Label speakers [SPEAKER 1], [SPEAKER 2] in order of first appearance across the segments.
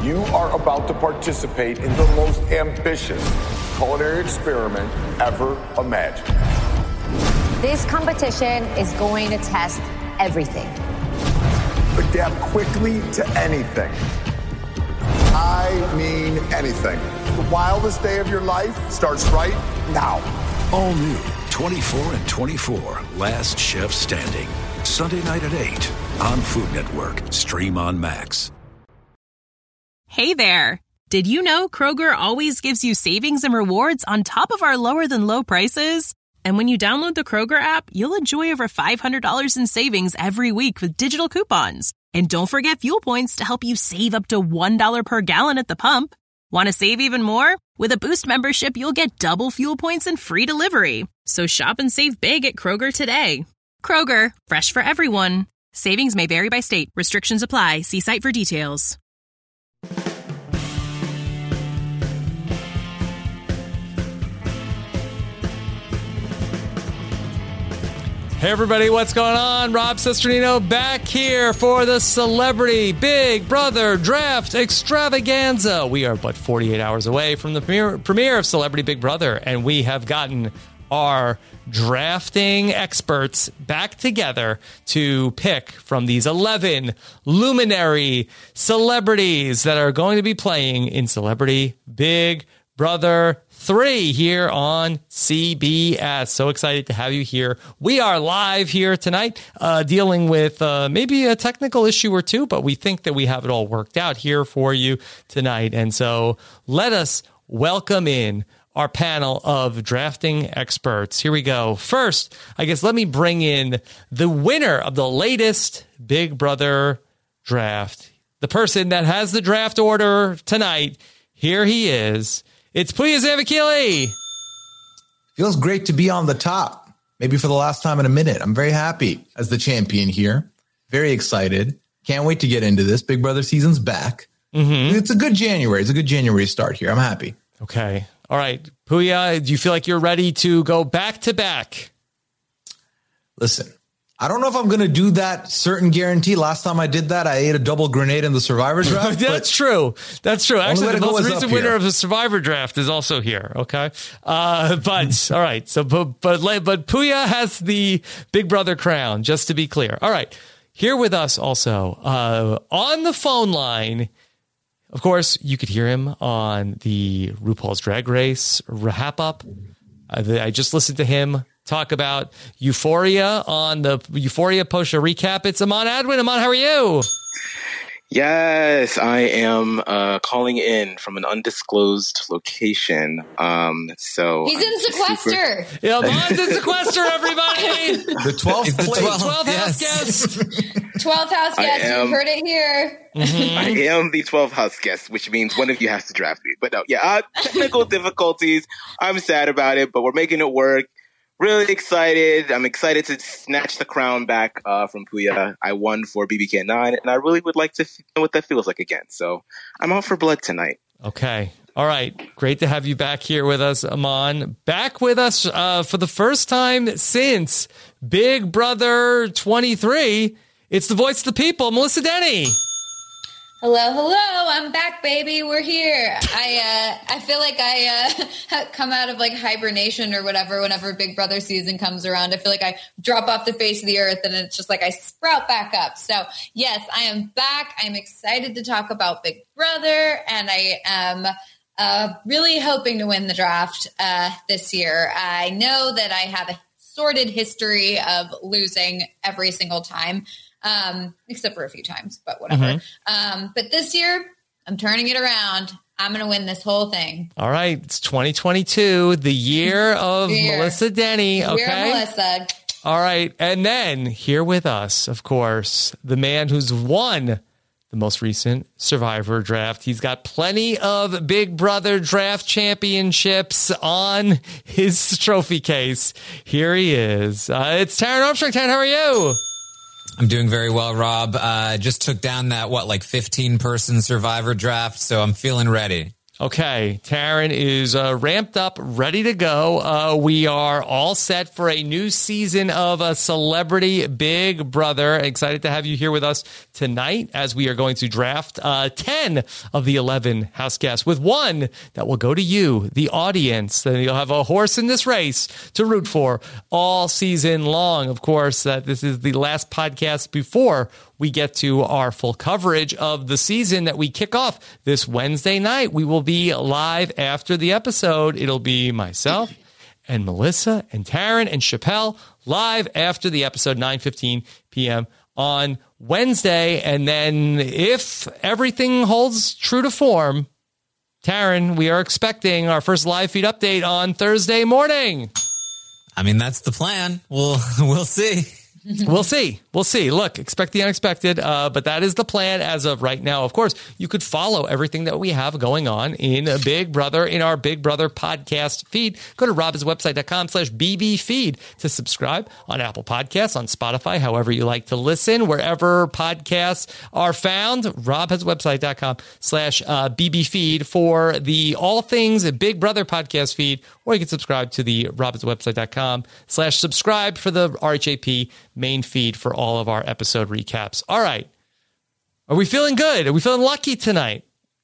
[SPEAKER 1] You are about to participate in the most ambitious culinary experiment ever imagined.
[SPEAKER 2] This competition is going to test everything.
[SPEAKER 1] Adapt quickly to anything. I mean anything. The wildest day of your life starts right now.
[SPEAKER 3] All new 24 and 24, Last Chef Standing. Sunday night at 8 on Food Network. Stream on Max.
[SPEAKER 4] Hey there. Did you know Kroger always gives you savings and rewards on top of our lower than low prices? And when you download the Kroger app, you'll enjoy over $500 in savings every week with digital coupons. And don't forget fuel points to help you save up to $1 per gallon at the pump. Want to save even more? With a Boost membership, you'll get double fuel points and free delivery. So shop and save big at Kroger today. Kroger, fresh for everyone. Savings may vary by state. Restrictions apply. See site for details.
[SPEAKER 5] Hey everybody, what's going on? Rob Cesternino back here for the Celebrity Big Brother Draft Extravaganza. We are but 48 hours away from the premiere of Celebrity Big Brother, and we have gotten our drafting experts back together to pick from these 11 luminary celebrities that are going to be playing in Celebrity Big Brother 3 here on CBS. So excited to have you here. We are live here tonight, dealing with maybe a technical issue or two, but we think that we have it all worked out here for you tonight. And so let us welcome in our panel of drafting experts. Here we go. First, I guess let me bring in the winner of the latest Big Brother draft, the person that has the draft order tonight. Here he is. It's Pooya Zavakili.
[SPEAKER 6] Feels great to be on the top, maybe for the last time in a minute. I'm very happy as the champion here. Very excited. Can't wait to get into this. Big Brother season's back. Mm-hmm. It's a good January. It's a good January start here. I'm happy.
[SPEAKER 5] Okay. All right. Pooya, do you feel like you're ready to go back to back?
[SPEAKER 6] Listen, I don't know if I'm going to do that certain guarantee. Last time I did that, I ate a double grenade in the Survivor draft.
[SPEAKER 5] That's true. That's true. Actually, the most recent winner
[SPEAKER 6] here
[SPEAKER 5] of the Survivor draft is also here. Okay. But all right. So, but Pooya has the Big Brother crown, just to be clear. All right. Here with us also, on the phone line. Of course, you could hear him on the RuPaul's Drag Race wrap up. I just listened to him talk about Euphoria on the Euphoria post-show recap. It's Aman Adwin. Aman, how are you?
[SPEAKER 7] Yes, I am calling in from an undisclosed location. So
[SPEAKER 8] he's in sequester.
[SPEAKER 5] Yeah, Aman's in sequester, everybody.
[SPEAKER 6] The 12th
[SPEAKER 5] house guest.
[SPEAKER 8] 12th house guest. You've heard it here.
[SPEAKER 7] Mm-hmm. I am the 12th house guest, which means one of you has to draft me. But no, technical difficulties. I'm sad about it, but we're making it work. Really excited. I'm excited to snatch the crown back from Pooya. I won for BBK 9, and I really would like to know what that feels like again. So I'm out for blood tonight.
[SPEAKER 5] Okay. All right. Great to have you back here with us, Aman. Back with us for the first time since Big Brother 23. It's the voice of the people, Melissa Denny.
[SPEAKER 8] Hello. I'm back, baby. We're here. I feel like I come out of like hibernation or whatever whenever Big Brother season comes around. I feel like I drop off the face of the earth and it's just like I sprout back up. So yes, I am back. I'm excited to talk about Big Brother, and I am really hoping to win the draft this year. I know that I have a sordid history of losing every single time. Except for a few times, but whatever. Mm-hmm. But this year, I'm turning it around. I'm going to win this whole thing.
[SPEAKER 5] All right. It's 2022, the year of Melissa Denny. Okay.
[SPEAKER 8] Year of Melissa.
[SPEAKER 5] All right. And then here with us, of course, the man who's won the most recent Survivor draft. He's got plenty of Big Brother draft championships on his trophy case. Here he is. It's Taran Armstrong. Taran, how are you?
[SPEAKER 9] I'm doing very well, Rob. Just took down that, 15-person Survivor draft, so I'm feeling ready.
[SPEAKER 5] Okay, Taryn is ramped up, ready to go. We are all set for a new season of a Celebrity Big Brother. Excited to have you here with us tonight as we are going to draft 10 of the 11 house guests, with one that will go to you, the audience. Then you'll have a horse in this race to root for all season long. Of course, this is the last podcast before we get to our full coverage of the season that we kick off this Wednesday night. We will be live after the episode. It'll be myself and Melissa and Taryn and Chappelle live after the episode, 9:15 p.m. on Wednesday. And then if everything holds true to form, Taryn, we are expecting our first live feed update on Thursday morning.
[SPEAKER 9] I mean, that's the plan. We'll see.
[SPEAKER 5] We'll see. Look, expect the unexpected, but that is the plan as of right now. Of course, you could follow everything that we have going on in Big Brother, in our Big Brother podcast feed. Go to robhaswebsite.com/bbfeed to subscribe on Apple Podcasts, on Spotify, however you like to listen, wherever podcasts are found. robhaswebsite.com/bbfeed for the all things Big Brother podcast feed, or you can subscribe to the robhaswebsite.com/subscribe for the RHAP main feed for all of our episode recaps. All right. Are we feeling good? Are we feeling lucky tonight?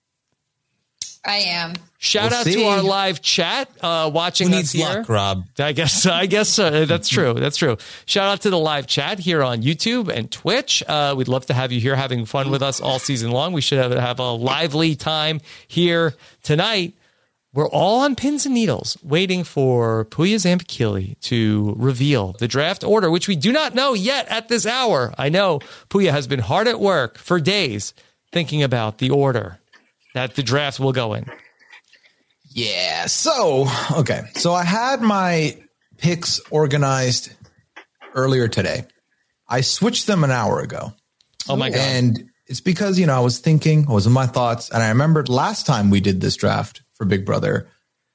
[SPEAKER 8] I am.
[SPEAKER 5] Shout out to our live chat watching
[SPEAKER 9] Who
[SPEAKER 5] us
[SPEAKER 9] needs
[SPEAKER 5] here.
[SPEAKER 9] luck, Rob?
[SPEAKER 5] I guess that's true. That's true. Shout out to the live chat here on YouTube and Twitch. We'd love to have you here having fun with us all season long. We should have a lively time here tonight. We're all on pins and needles waiting for Puya Zampakili to reveal the draft order, which we do not know yet at this hour. I know Puya has been hard at work for days thinking about the order that the draft will go in.
[SPEAKER 6] Yeah. So I had my picks organized earlier today. I switched them an hour ago.
[SPEAKER 5] Oh my God.
[SPEAKER 6] And it's because, I was thinking, I was in my thoughts, and I remembered last time we did this draft for Big Brother,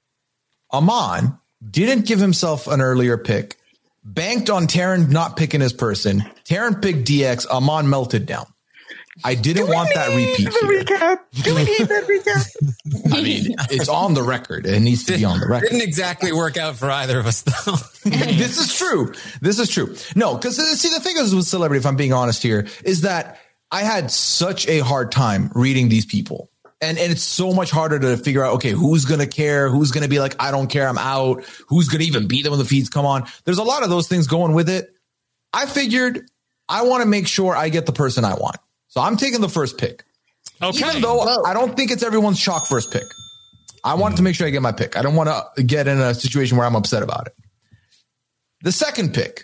[SPEAKER 6] Aman didn't give himself an earlier pick, banked on Taryn not picking his person. Taryn picked DX. Aman melted down. I didn't want that repeat.
[SPEAKER 7] Do we need that recap?
[SPEAKER 6] I mean, it's on the record. It needs to be on the record.
[SPEAKER 9] Didn't exactly work out for either of us, though.
[SPEAKER 6] This is true. No, because see, the thing is with Celebrity, if I'm being honest here, is that I had such a hard time reading these people. And it's so much harder to figure out, okay, who's going to care? Who's going to be like, I don't care, I'm out? Who's going to even beat them when the feeds come on? There's a lot of those things going with it. I figured I want to make sure I get the person I want. So I'm taking the first pick.
[SPEAKER 5] Okay.
[SPEAKER 6] Even though I don't think it's everyone's chalk first pick. I want to make sure I get my pick. I don't want to get in a situation where I'm upset about it. The second pick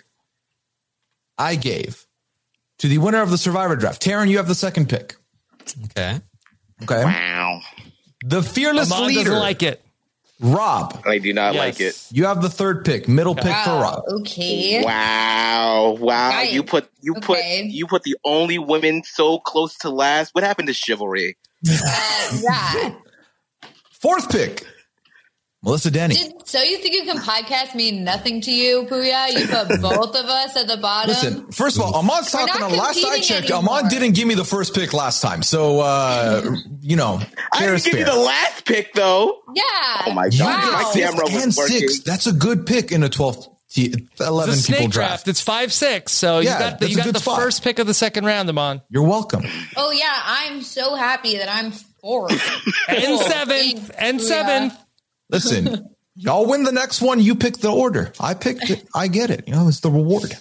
[SPEAKER 6] I gave to the winner of the Survivor draft. Taryn, you have the second pick.
[SPEAKER 9] Okay.
[SPEAKER 7] Wow.
[SPEAKER 6] The fearless
[SPEAKER 5] Aman
[SPEAKER 6] leader.
[SPEAKER 5] doesn't like it.
[SPEAKER 6] Rob.
[SPEAKER 7] I do not like it.
[SPEAKER 6] You have the third pick, middle pick for Rob.
[SPEAKER 8] Okay.
[SPEAKER 7] Wow.
[SPEAKER 8] Right.
[SPEAKER 7] You put the only women so close to last. What happened to chivalry?
[SPEAKER 8] Yeah.
[SPEAKER 6] Fourth pick, Melissa Denny.
[SPEAKER 8] So you think you can podcast mean nothing to you, Puya? You put both of us at the bottom.
[SPEAKER 6] Listen, first of all, Aman's
[SPEAKER 8] We're
[SPEAKER 6] talking
[SPEAKER 8] not
[SPEAKER 6] on last I
[SPEAKER 8] competing
[SPEAKER 6] checked.
[SPEAKER 8] anymore.
[SPEAKER 6] Aman didn't give me the first pick last time. So,
[SPEAKER 7] I didn't give you the last pick, though.
[SPEAKER 8] Yeah.
[SPEAKER 7] Oh, my
[SPEAKER 6] You
[SPEAKER 7] God.
[SPEAKER 6] got
[SPEAKER 7] My
[SPEAKER 6] fifth
[SPEAKER 7] camera
[SPEAKER 6] and
[SPEAKER 7] was working.
[SPEAKER 6] sixth. That's a good pick in a 11
[SPEAKER 5] It's a
[SPEAKER 6] people
[SPEAKER 5] snake
[SPEAKER 6] draft.
[SPEAKER 5] draft. It's 5-6. So
[SPEAKER 6] Yeah,
[SPEAKER 5] you got
[SPEAKER 6] that's a good
[SPEAKER 5] the
[SPEAKER 6] spot.
[SPEAKER 5] first pick of the second round, Aman.
[SPEAKER 6] You're welcome.
[SPEAKER 8] Oh, yeah. I'm so happy that I'm fourth.
[SPEAKER 5] And seventh. And seventh.
[SPEAKER 6] Listen, y'all win the next one. You pick the order. I picked it. I get it. It's the reward.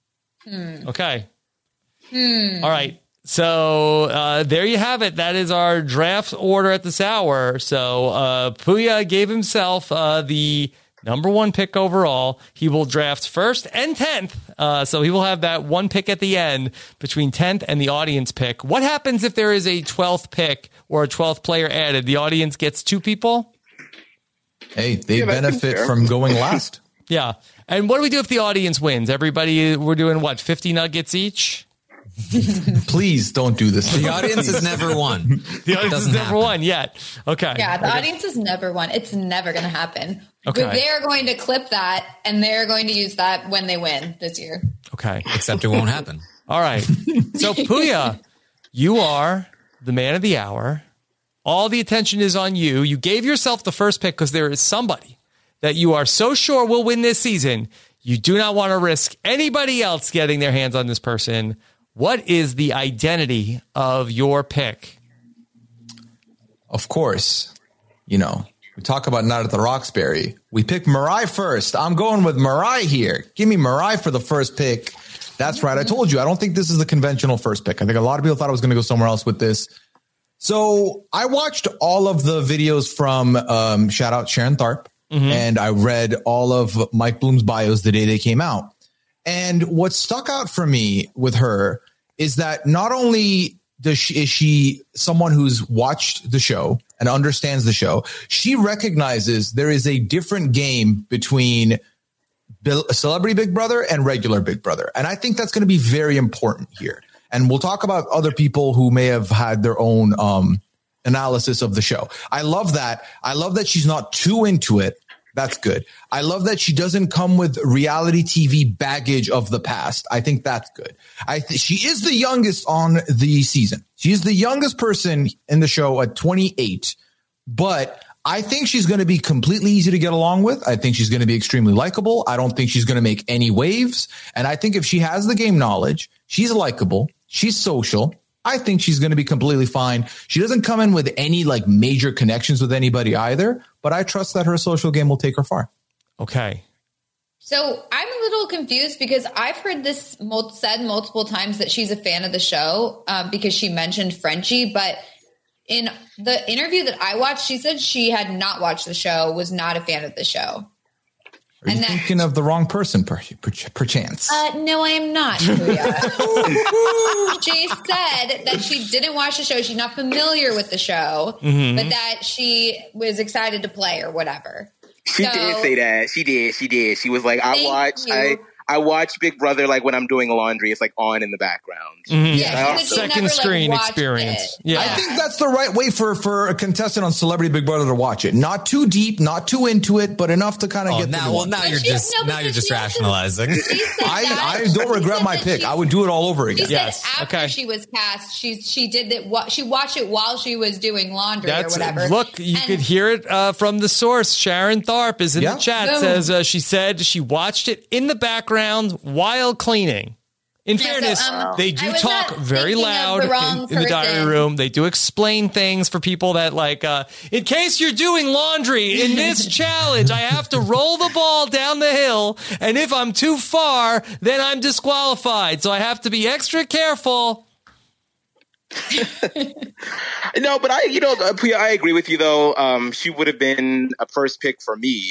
[SPEAKER 5] Okay. All right. So there you have it. That is our draft order at this hour. So Puya gave himself the number one pick overall. He will draft first and 10th. So he will have that one pick at the end between 10th and the audience pick. What happens if there is a 12th pick or a 12th player added? The audience gets two people?
[SPEAKER 6] Hey, they
[SPEAKER 7] that seems
[SPEAKER 6] benefit
[SPEAKER 7] fair.
[SPEAKER 6] from going last.
[SPEAKER 5] Yeah. And what do we do if the audience wins? Everybody, we're doing what, 50 nuggets each?
[SPEAKER 6] Please don't do this.
[SPEAKER 9] The audience has never won.
[SPEAKER 5] The audience has
[SPEAKER 9] Doesn't
[SPEAKER 5] never
[SPEAKER 9] happen.
[SPEAKER 5] won yet. Okay.
[SPEAKER 8] Yeah, the audience has never won. It's never going to happen.
[SPEAKER 5] Okay.
[SPEAKER 8] But they're going to clip that, and they're going to use that when they win this year.
[SPEAKER 5] Okay.
[SPEAKER 9] Except it won't happen.
[SPEAKER 5] All right. So Puya, you are the man of the hour. All the attention is on you. You gave yourself the first pick because there is somebody that you are so sure will win this season. You do not want to risk anybody else getting their hands on this person. What is the identity of your pick?
[SPEAKER 6] Of course, we talk about Night at the Roxbury. We picked Mariah first. I'm going with Mariah here. Give me Mariah for the first pick. That's right. I told you, I don't think this is the conventional first pick. I think a lot of people thought I was going to go somewhere else with this. So I watched all of the videos from shout out Sharon Tharp, and I read all of Mike Bloom's bios the day they came out. And what stuck out for me with her is that not only is she someone who's watched the show and understands the show, she recognizes there is a different game between Celebrity Big Brother and regular Big Brother. And I think that's going to be very important here. And we'll talk about other people who may have had their own analysis of the show. I love that. I love that she's not too into it. That's good. I love that she doesn't come with reality TV baggage of the past. I think that's good. She is the youngest on the season. She is the youngest person in the show at 28, but I think she's going to be completely easy to get along with. I think she's going to be extremely likable. I don't think she's going to make any waves. And I think if she has the game knowledge, she's likable, she's social, I think she's going to be completely fine. She doesn't come in with any major connections with anybody either, but I trust that her social game will take her far.
[SPEAKER 5] Okay.
[SPEAKER 8] So I'm a little confused because I've heard this said multiple times that she's a fan of the show because she mentioned Frenchie, but in the interview that I watched, she said she had not watched the show, was not a fan of the show.
[SPEAKER 6] Are you thinking of the wrong person, perchance?
[SPEAKER 8] No, I am not. She said that she didn't watch the show. She's not familiar with the show, but that she was excited to play or whatever.
[SPEAKER 7] She did say that. She did. She was like, I watch Big Brother when I'm doing laundry. It's on in the background.
[SPEAKER 8] Yeah,
[SPEAKER 5] second screen experience. Yeah.
[SPEAKER 6] I think that's the right way for a contestant on Celebrity Big Brother to watch it. Not too deep, not too into it, but enough to kind of get.
[SPEAKER 9] Now you're just rationalizing.
[SPEAKER 6] I don't regret my pick. I would do it all over again.
[SPEAKER 8] She said after she was cast, she did that. She watched it while she was doing laundry or whatever.
[SPEAKER 5] Look, you could hear it from the source. Sharon Tharp is in the chat. Says she said she watched it in the background while cleaning. In fairness, they do talk very loud in the diary room. They do explain things for people that in case you're doing laundry in this challenge, I have to roll the ball down the hill. And if I'm too far, then I'm disqualified. So I have to be extra careful.
[SPEAKER 7] No, but Priya, I agree with you though. She would have been a first pick for me.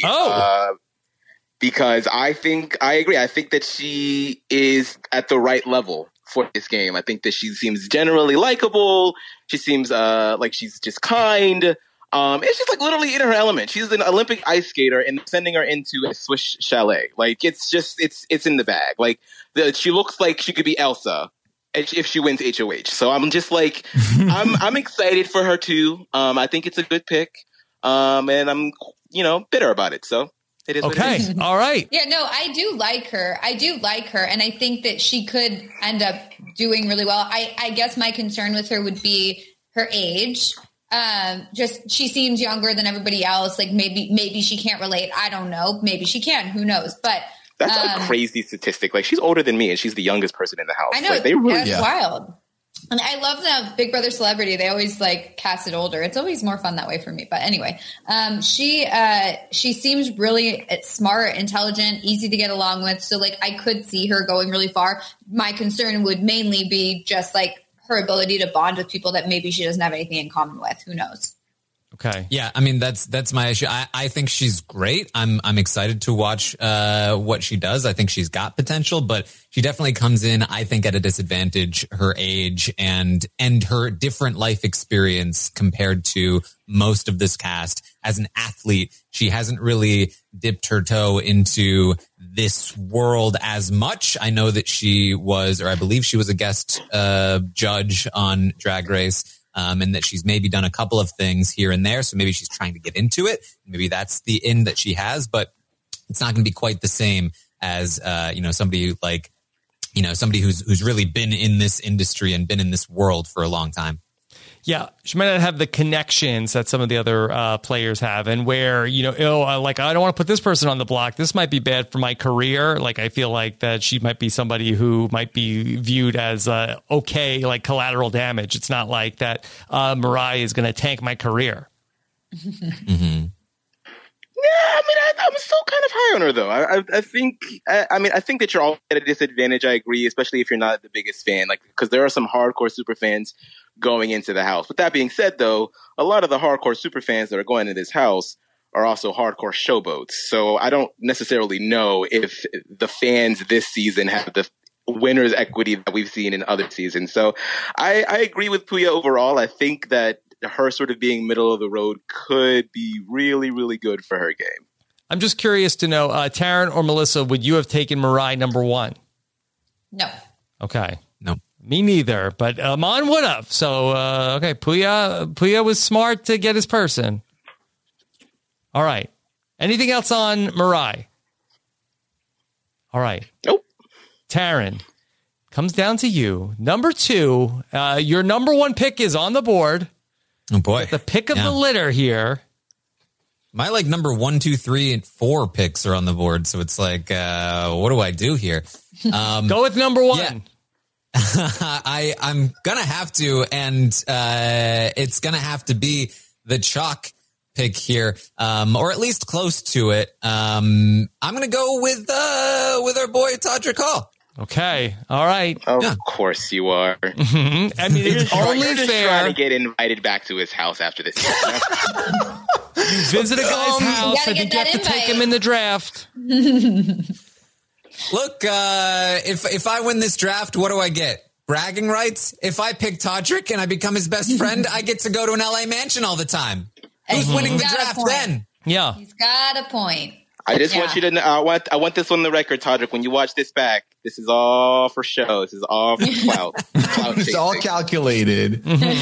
[SPEAKER 7] Because I agree. I think that she is at the right level for this game. I think that she seems generally likable. She seems like she's just kind. It's just literally in her element. She's an Olympic ice skater, and sending her into a Swiss chalet, it's in the bag. She looks like she could be Elsa if she wins HOH. So I'm just I'm excited for her too. I think it's a good pick. And I'm bitter about it. So. It is
[SPEAKER 5] okay. All right.
[SPEAKER 8] Yeah, no, I do like her. And I think that she could end up doing really well. I guess my concern with her would be her age. Just she seems younger than everybody else. Maybe she can't relate. I don't know. Maybe she can. Who knows? But
[SPEAKER 7] that's a crazy statistic. She's older than me and she's the youngest person in the house.
[SPEAKER 8] I know. That's wild. And I love the Big Brother Celebrity. They always cast it older. It's always more fun that way for me. But anyway, she seems really smart, intelligent, easy to get along with. So I could see her going really far. My concern would mainly be just her ability to bond with people that maybe she doesn't have anything in common with. Who knows?
[SPEAKER 5] Okay.
[SPEAKER 9] Yeah, I mean that's my issue. I think she's great. I'm excited to watch what she does. I think she's got potential, but she definitely comes in, I think, at a disadvantage, her age and her different life experience compared to most of this cast. As an athlete, she hasn't really dipped her toe into this world as much. I know that she was, or I believe she was a guest judge on Drag Race. And that she's maybe done a couple of things here and there. So maybe she's trying to get into it. Maybe that's the in that she has, but it's not going to be quite the same as, somebody somebody who's really been in this industry and been in this world for a long time.
[SPEAKER 5] Yeah, she might not have the connections that some of the other players have, and where, I don't want to put this person on the block. This might be bad for my career. Like, I feel like that she might be somebody who might be viewed as okay, like collateral damage. It's not like that Mirai is going to tank my career.
[SPEAKER 7] Mm-hmm. Yeah, I mean, I'm still kind of high on her, though. I think that you're all at a disadvantage. I agree, especially if you're not the biggest fan, like, because there are some hardcore super fans going into the house. With that being said, though, a lot of the hardcore super fans that are going into this house are also hardcore showboats. So I don't necessarily know if the fans this season have the winner's equity that we've seen in other seasons. So I agree with Puya overall. I think that her sort of being middle of the road could be really, really good for her game.
[SPEAKER 5] I'm just curious to know, Taryn or Melissa, would you have taken Mirai number 1?
[SPEAKER 8] No.
[SPEAKER 5] Okay.
[SPEAKER 9] No.
[SPEAKER 5] Me neither, but Amon would have. So, okay, Puya was smart to get his person. All right. Anything else on Mirai? All right.
[SPEAKER 7] Nope.
[SPEAKER 5] Taryn, comes down to you. Number 2, your number 1 pick is on the board.
[SPEAKER 9] Oh, boy.
[SPEAKER 5] The pick of the litter here.
[SPEAKER 9] My number 1, 2, 3, and 4 picks are on the board. So it's like, what do I do here?
[SPEAKER 5] Go with number 1.
[SPEAKER 9] Yeah. I'm going to have to, and it's going to have to be the chalk pick here, or at least close to it. I'm going to go with our boy Todrick Hall.
[SPEAKER 5] Okay. All right.
[SPEAKER 7] Of course you are.
[SPEAKER 5] Mm-hmm. I mean, it's only fair.
[SPEAKER 7] Trying to get invited back to his house after this.
[SPEAKER 5] You visit a guy's house. I think you have to take him in the draft.
[SPEAKER 9] Look, if I win this draft, what do I get? Bragging rights? If I pick Todrick and I become his best friend, I get to go to an LA mansion all the time. Who's winning the draft then?
[SPEAKER 5] Yeah.
[SPEAKER 8] He's got a point.
[SPEAKER 7] I just want you to know, I want this on the record, Todrick. When you watch this back, this is all for show. This is all for clout.
[SPEAKER 6] It's all calculated.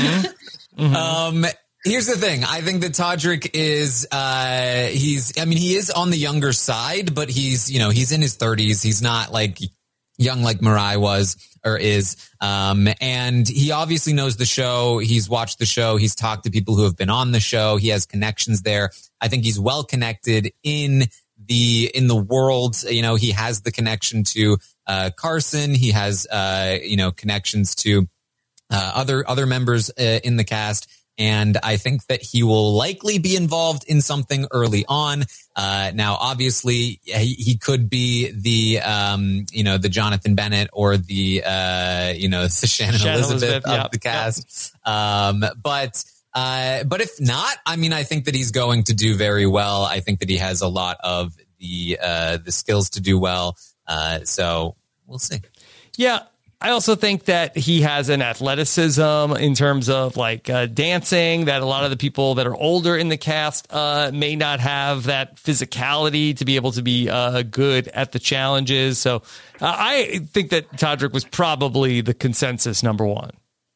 [SPEAKER 9] Here's the thing. I think that Todrick is, he is on the younger side, but he's in his 30s. He's not young like Mirai was or is. And he obviously knows the show. He's watched the show. He's talked to people who have been on the show. He has connections there. I think he's well connected in the world. He has the connection to Carson. He has connections to other members in the cast. And I think that he will likely be involved in something early on. Now, obviously, he could be the Jonathan Bennett or the Shannon Elizabeth of the cast. Yep. But if not, I think that he's going to do very well. I think that he has a lot of the skills to do well. So we'll see.
[SPEAKER 5] Yeah. I also think that he has an athleticism in terms of dancing that a lot of the people that are older in the cast may not have that physicality to be able to be good at the challenges. So I think that Todrick was probably the consensus number 1.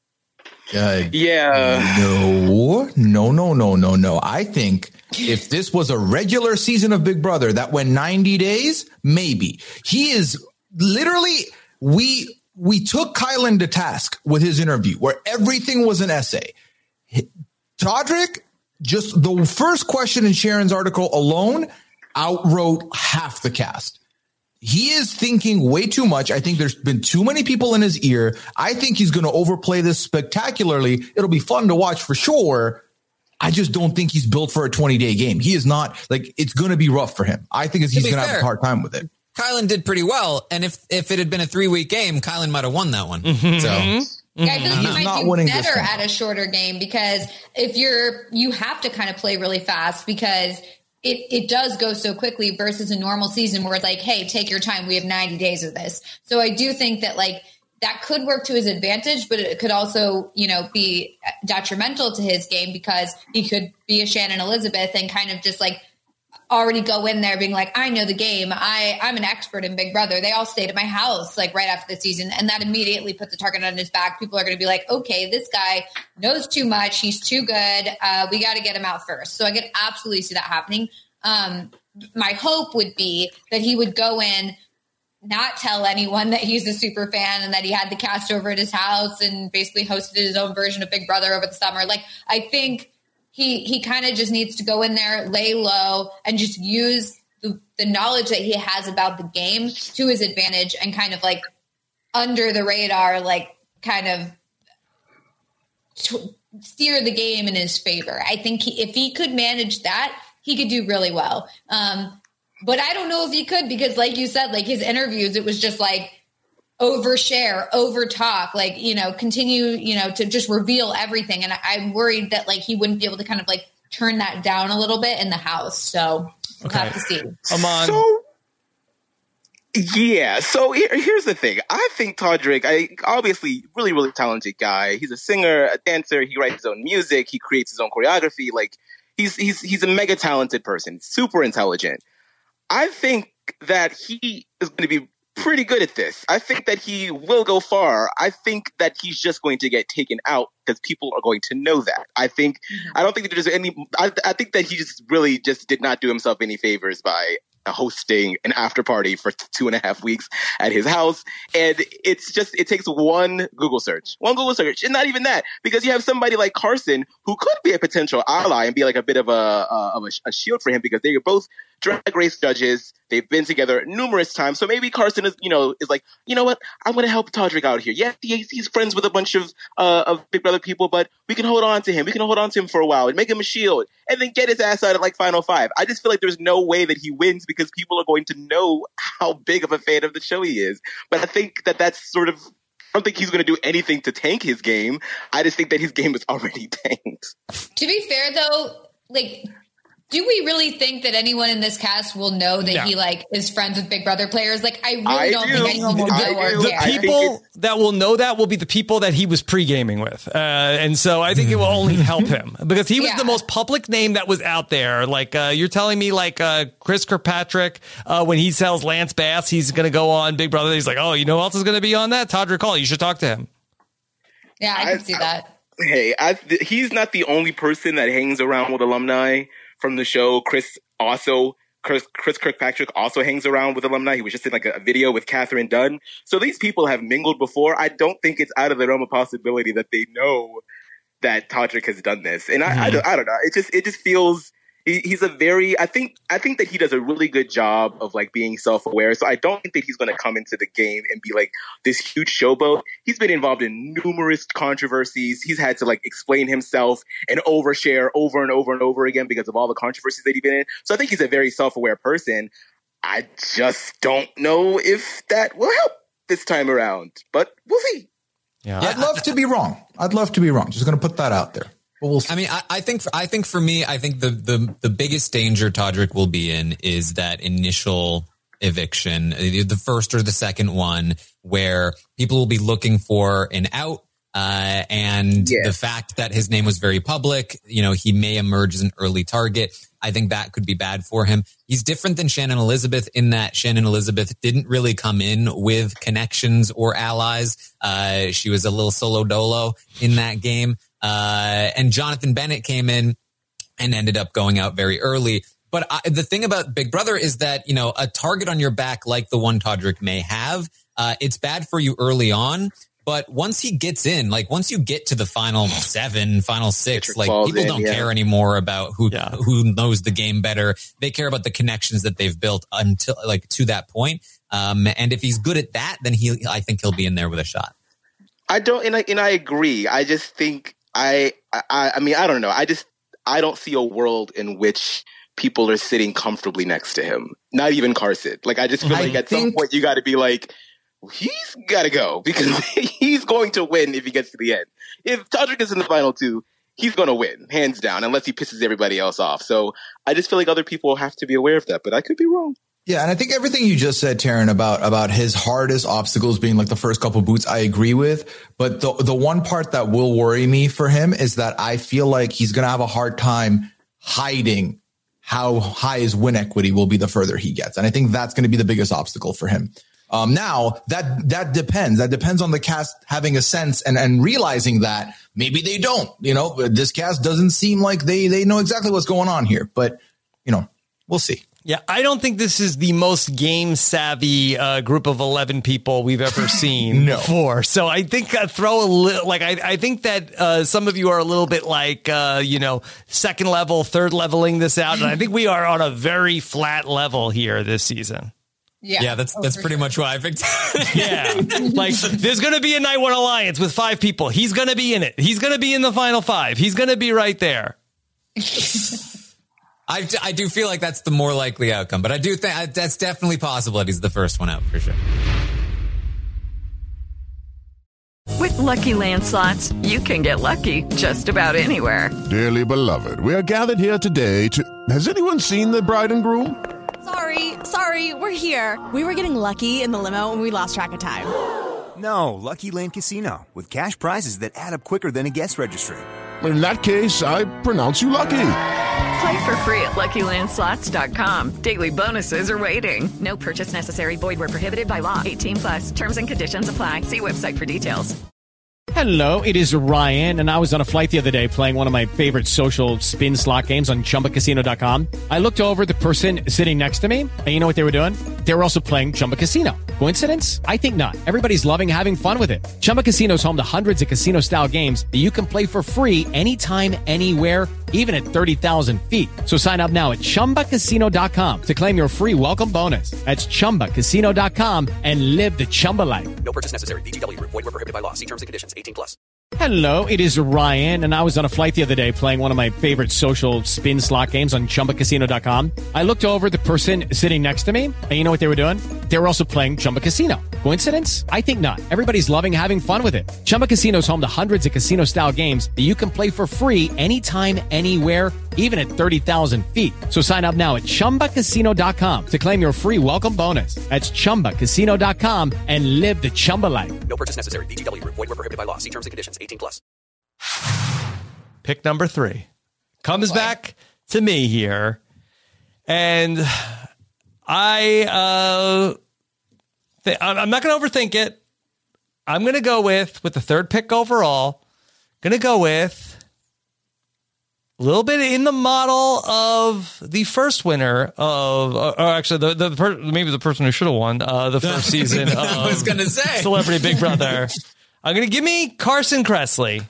[SPEAKER 7] Yeah.
[SPEAKER 6] No. I think if this was a regular season of Big Brother that went 90 days, maybe. He is literally, we took Kylan to task with his interview where everything was an essay. Todrick, just the first question in Sharon's article alone outwrote half the cast. He is thinking way too much. I think there's been too many people in his ear. I think he's going to overplay this spectacularly. It'll be fun to watch for sure. I just don't think he's built for a 20-day game. He is not it's going to be rough for him. I think he's going to have a hard time with it.
[SPEAKER 9] Kylan did pretty well, and if it had been a 3-week game, Kylan might have won that one.
[SPEAKER 8] Mm-hmm. So I feel like you might do better at a shorter game because if you have to kind of play really fast because it does go so quickly versus a normal season where it's hey, take your time. We have 90 days of this. So I do think that that could work to his advantage, but it could also, be detrimental to his game because he could be a Shannon Elizabeth and kind of just already go in there being I know the game. I'm an expert in Big Brother. They all stayed at my house right after the season. And that immediately puts a target on his back. People are going to be okay, this guy knows too much. He's too good. We got to get him out first. So I could absolutely see that happening. My hope would be that he would go in not tell anyone that he's a super fan and that he had the cast over at his house and basically hosted his own version of Big Brother over the summer. Like, I think he kind of just needs to go in there, lay low, and just use the knowledge that he has about the game to his advantage and kind of like under the radar, like kind of steer the game in his favor. I think if he could manage that, he could do really well. But I don't know if he could, because like you said, like his interviews, it was just like overshare, over talk, like, continue, to just reveal everything. And I'm worried that like he wouldn't be able to kind of like turn that down a little bit in the house. So we'll have to see.
[SPEAKER 5] Aman.
[SPEAKER 7] So here's the thing. I think Todrick, obviously really, really talented guy. He's a singer, a dancer. He writes his own music. He creates his own choreography. Like he's a mega talented person, super intelligent. I think that he is going to be pretty good at this. I think that he will go far. I think that he's just going to get taken out because people are going to know that. I don't think that there's any, I think that he just really just did not do himself any favors by hosting an after party for 2.5 weeks at his house. And it takes one Google search, and not even that, because you have somebody like Carson who could be a potential ally and be like a bit of a shield for him, because they are both Drag Race judges. They've been together numerous times. So maybe Carson is like, you know what? I'm going to help Todrick out here. Yeah, he's friends with a bunch of Big Brother people, but we can hold on to him. We can hold on to him for a while and make him a shield and then get his ass out of like Final Five. I just feel like there's no way that he wins because people are going to know how big of a fan of the show he is. But I think that's sort of, I don't think he's going to do anything to tank his game. I just think that his game is already tanked.
[SPEAKER 8] To be fair though, like, do we really think that anyone in this cast will know that he like is friends with Big Brother players? Like, I really don't think anyone will know or care.
[SPEAKER 5] The people that will know that will be the people that he was pre-gaming with. And so I think it will only help him because he was the most public name that was out there. Like, you're telling me like Chris Kirkpatrick, when he sells Lance Bass, he's going to go on Big Brother. He's like, oh, you know who else is going to be on that? Todrick Hall. You should talk to him.
[SPEAKER 8] Yeah, I can see that.
[SPEAKER 7] He's not the only person that hangs around with alumni from the show. Chris Kirkpatrick also hangs around with alumni. He was just in like a video with Catherine Dunn. So these people have mingled before. I don't think it's out of the realm of possibility that they know that Todrick has done this. And I don't know. It just feels he's a very, I think that he does a really good job of like being self-aware. So I don't think that he's going to come into the game and be like this huge showboat. He's been involved in numerous controversies. He's had to like explain himself and overshare over and over and over again because of all the controversies that he's been in. So I think he's a very self-aware person. I just don't know if that will help this time around, but we'll see.
[SPEAKER 6] Yeah. I'd love to be wrong. Just going to put that out there. We'll
[SPEAKER 9] I mean, I think for me, I think the biggest danger Todrick will be in is that initial eviction, the first or the second one, where people will be looking for an out. The fact that his name was very public, he may emerge as an early target. I think that could be bad for him. He's different than Shannon Elizabeth in that Shannon Elizabeth didn't really come in with connections or allies. She was a little solo dolo in that game. And Jonathan Bennett came in and ended up going out very early. But the thing about Big Brother is that, a target on your back like the one Todrick may have, it's bad for you early on. But once he gets in, like once you get to the final 7, final 6, like people don't care anymore about who knows the game better. They care about the connections that they've built until like to that point. And if he's good at that, then I think he'll be in there with a shot.
[SPEAKER 7] I don't, and I agree. I just think I mean, I don't know. I don't see a world in which people are sitting comfortably next to him. Not even Carson. Like, I just feel like at some point you got to be like, he's got to go because he's going to win if he gets to the end. If Todrick is in the final 2, he's going to win, hands down, unless he pisses everybody else off. So I just feel like other people have to be aware of that, but I could be wrong.
[SPEAKER 6] Yeah, and I think everything you just said, Taryn, about his hardest obstacles being like the first couple boots, I agree with. But the one part that will worry me for him is that I feel like he's going to have a hard time hiding how high his win equity will be the further he gets. And I think that's going to be the biggest obstacle for him. Now that depends. That depends on the cast having a sense and realizing that maybe they don't, this cast doesn't seem like they know exactly what's going on here, but we'll see.
[SPEAKER 5] Yeah, I don't think this is the most game savvy group of 11 people we've ever seen before. So I think throw a little, like, I think that some of you are a little bit like, second level, third leveling this out. And I think we are on a very flat level here this season.
[SPEAKER 9] Yeah, that's pretty much what I picked.
[SPEAKER 5] Yeah, like there's going to be a Night One Alliance with 5 people. He's going to be in it. He's going to be in the final 5. He's going to be right there.
[SPEAKER 9] I do feel like that's the more likely outcome, but I do think that's definitely possible that he's the first one out for sure.
[SPEAKER 10] With Lucky Land Slots, you can get lucky just about anywhere.
[SPEAKER 11] Dearly beloved, we are gathered here today to... Has anyone seen the bride and groom?
[SPEAKER 12] Sorry, we're here. We were getting lucky in the limo and we lost track of time.
[SPEAKER 13] No, Lucky Land Casino, with cash prizes that add up quicker than a guest registry.
[SPEAKER 11] In that case, I pronounce you lucky.
[SPEAKER 10] Play for free at LuckyLandSlots.com. Daily bonuses are waiting. No purchase necessary. Void where prohibited by law. 18+. Terms and conditions apply. See website for details.
[SPEAKER 14] Hello, it is Ryan, and I was on a flight the other day playing one of my favorite social spin slot games on ChumbaCasino.com. I looked over at the person sitting next to me, and you know what they were doing? They were also playing Chumba Casino. Coincidence? I think not. Everybody's loving having fun with it. Chumba Casino is home to hundreds of casino-style games that you can play for free anytime, anywhere, even at 30,000 feet. So sign up now at ChumbaCasino.com to claim your free welcome bonus. That's ChumbaCasino.com and live the Chumba life.
[SPEAKER 15] No purchase necessary. VGW. Void where prohibited by law. See terms and conditions. 18+.
[SPEAKER 14] Hello, it is Ryan, and I was on a flight the other day playing one of my favorite social spin slot games on ChumbaCasino.com. I looked over at the person sitting next to me, and you know what they were doing? They were also playing Chumba Casino. Coincidence? I think not. Everybody's loving having fun with it. Chumba Casino is home to hundreds of casino-style games that you can play for free anytime, anywhere, even at 30,000 feet. So sign up now at ChumbaCasino.com to claim your free welcome bonus. That's ChumbaCasino.com and live the Chumba life.
[SPEAKER 15] No purchase necessary. VGW. Void where prohibited by law. See terms and conditions. 18+.
[SPEAKER 5] Pick number 3 comes back to me here, and I'm not going to overthink it. I'm going to go with the third pick overall. Going to go with a little bit in the model of the first winner of, or actually maybe the person who should have won the first season.
[SPEAKER 9] I was going to say
[SPEAKER 5] Celebrity Big Brother. I'm going to give me Carson Kressley.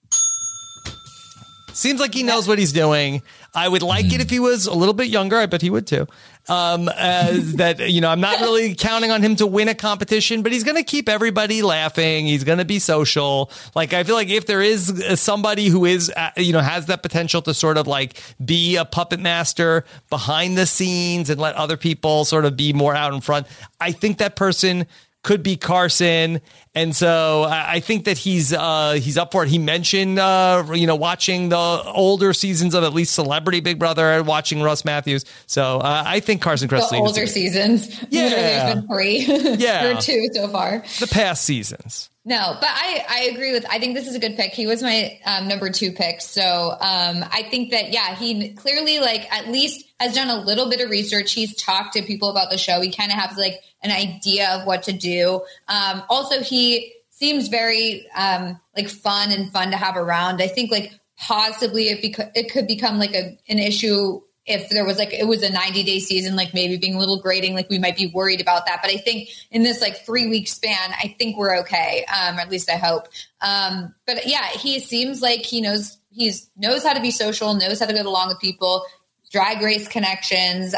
[SPEAKER 5] Seems like he knows what he's doing. I would like it if he was a little bit younger. I bet he would too. I'm not really counting on him to win a competition, but he's going to keep everybody laughing. He's going to be social. Like, I feel like if there is somebody who is, has that potential to sort of like be a puppet master behind the scenes and let other people sort of be more out in front, I think that person could be Carson. And so I think that he's up for it. He mentioned, watching the older seasons of at least Celebrity Big Brother and watching Russ Matthews. So I think Carson Kressley.
[SPEAKER 8] The older seasons.
[SPEAKER 5] Yeah.
[SPEAKER 8] There's been 3
[SPEAKER 5] yeah.
[SPEAKER 8] or 2 so far.
[SPEAKER 5] The past seasons.
[SPEAKER 8] No, but I agree I think this is a good pick. He was my number 2 pick. So I think that, he clearly at least has done a little bit of research. He's talked to people about the show. He kind of has an idea of what to do. Also, he seems very fun to have around. I think possibly it could become an issue if there was it was a 90-day season, maybe being a little grating, we might be worried about that. But I think in this 3-week span, I think we're okay. Or at least I hope. But yeah, he seems like he knows how to be social, knows how to get along with people, Drag Race connections.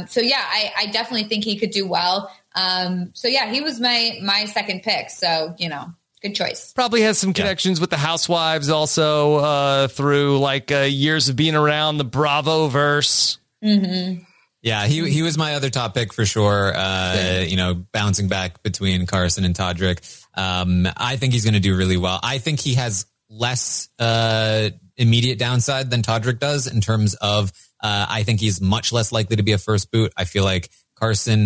[SPEAKER 8] I definitely think he could do well. He was my second pick. So, good choice.
[SPEAKER 5] Probably has some connections with the Housewives also through years of being around the Bravo-verse.
[SPEAKER 8] Mm-hmm.
[SPEAKER 9] Yeah, he was my other top pick for sure. Bouncing back between Carson and Todrick. I think he's going to do really well. I think he has less immediate downside than Todrick does in terms of I think he's much less likely to be a first boot. I feel like Carson,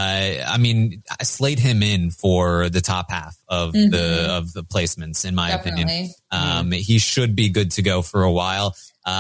[SPEAKER 9] I slate him in for the top half of the placements, in my opinion. He should be good to go for a while.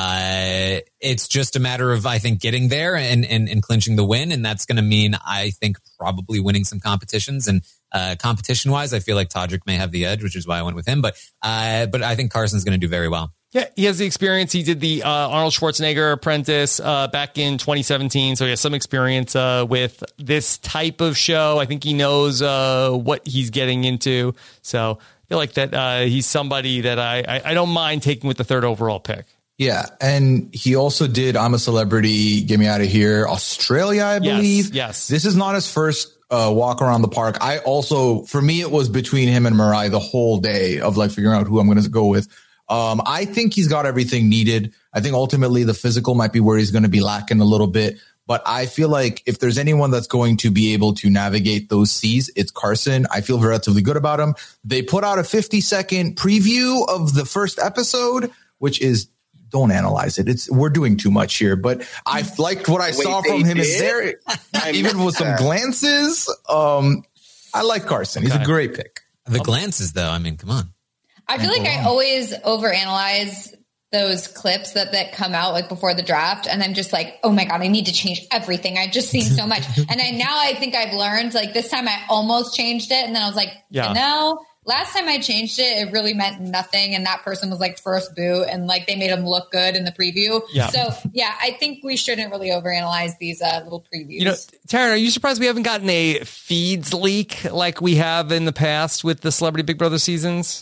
[SPEAKER 9] It's just a matter of, I think, getting there and clinching the win. And that's going to mean, I think, probably winning some competitions. And competition wise, I feel like Todrick may have the edge, which is why I went with him. But I think Carson's going to do very well.
[SPEAKER 5] Yeah, he has the experience. He did the Arnold Schwarzenegger Apprentice back in 2017. So he has some experience with this type of show. I think he knows what he's getting into. So I feel like that he's somebody that I don't mind taking with the 3rd overall pick.
[SPEAKER 6] Yeah. And he also did I'm a Celebrity, Get Me Out of Here, Australia, I believe.
[SPEAKER 5] Yes.
[SPEAKER 6] This is not his first walk around the park. For me, it was between him and Mariah the whole day of like figuring out who I'm going to go with. I think he's got everything needed. I think ultimately the physical might be where he's going to be lacking a little bit. But I feel like if there's anyone that's going to be able to navigate those seas, it's Carson. I feel relatively good about him. They put out a 50-second preview of the first episode, which is, don't analyze it. We're doing too much here, but I liked what I saw from him. Is there even with some glances? I like Carson. He's a great pick.
[SPEAKER 9] The glances, though. I mean, come on.
[SPEAKER 8] I feel like I always overanalyze those clips that come out like before the draft. And I'm just like, oh my God, I need to change everything. I've just seen so much. And I think I've learned, like this time I almost changed it. And then I was like, last time I changed it, it really meant nothing. And that person was like first boot and like they made him look good in the preview. Yeah. So yeah, I think we shouldn't really overanalyze these little previews.
[SPEAKER 5] You know, Taryn, are you surprised we haven't gotten a feeds leak like we have in the past with the Celebrity Big Brother seasons?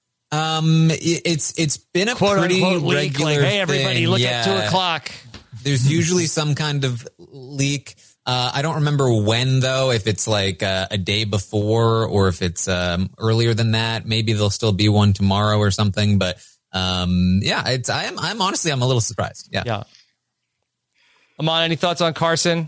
[SPEAKER 9] It's been a
[SPEAKER 5] quote
[SPEAKER 9] pretty
[SPEAKER 5] unquote
[SPEAKER 9] regular
[SPEAKER 5] leak, like, hey, everybody,
[SPEAKER 9] thing.
[SPEAKER 5] look at 2 o'clock.
[SPEAKER 9] There's usually some kind of leak. I don't remember when though, if it's like a day before or if it's earlier than that. Maybe there'll still be one tomorrow or something. But I'm honestly, I'm a little surprised. Yeah.
[SPEAKER 5] Amon, any thoughts on Carson?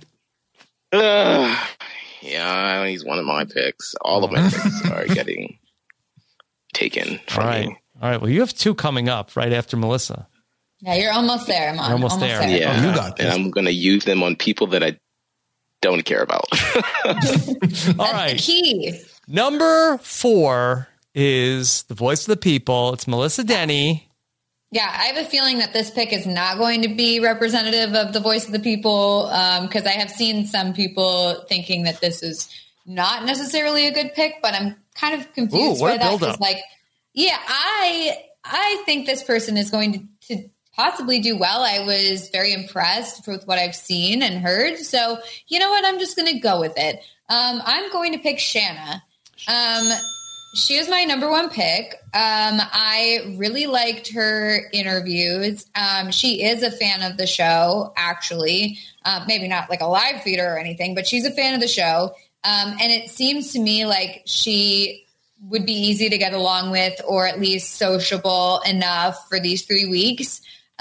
[SPEAKER 7] Yeah, he's one of my picks. All of my picks are getting taken from me.
[SPEAKER 5] All right. Well, you have 2 coming up right after Melissa.
[SPEAKER 8] Yeah, you're almost there, Amon.
[SPEAKER 5] You're almost there.
[SPEAKER 7] Yeah,
[SPEAKER 5] you got this.
[SPEAKER 7] And I'm going to use them on people that I don't care about.
[SPEAKER 5] All right.
[SPEAKER 8] The key.
[SPEAKER 5] Number 4 is the voice of the people. It's Melissa Denny.
[SPEAKER 8] Yeah, I have a feeling that this pick is not going to be representative of the voice of the people because I have seen some people thinking that this is not necessarily a good pick, but I'm kind of confused by that. Because, like, yeah, I think this person is going to possibly do well. I was very impressed with what I've seen and heard. So, you know what? I'm just going to go with it. I'm going to pick Shanna. She is my number 1 pick. I really liked her interviews. She is a fan of the show, actually. Maybe not like a live feeder or anything, but she's a fan of the show. And it seems to me like she would be easy to get along with, or at least sociable enough for these 3 weeks.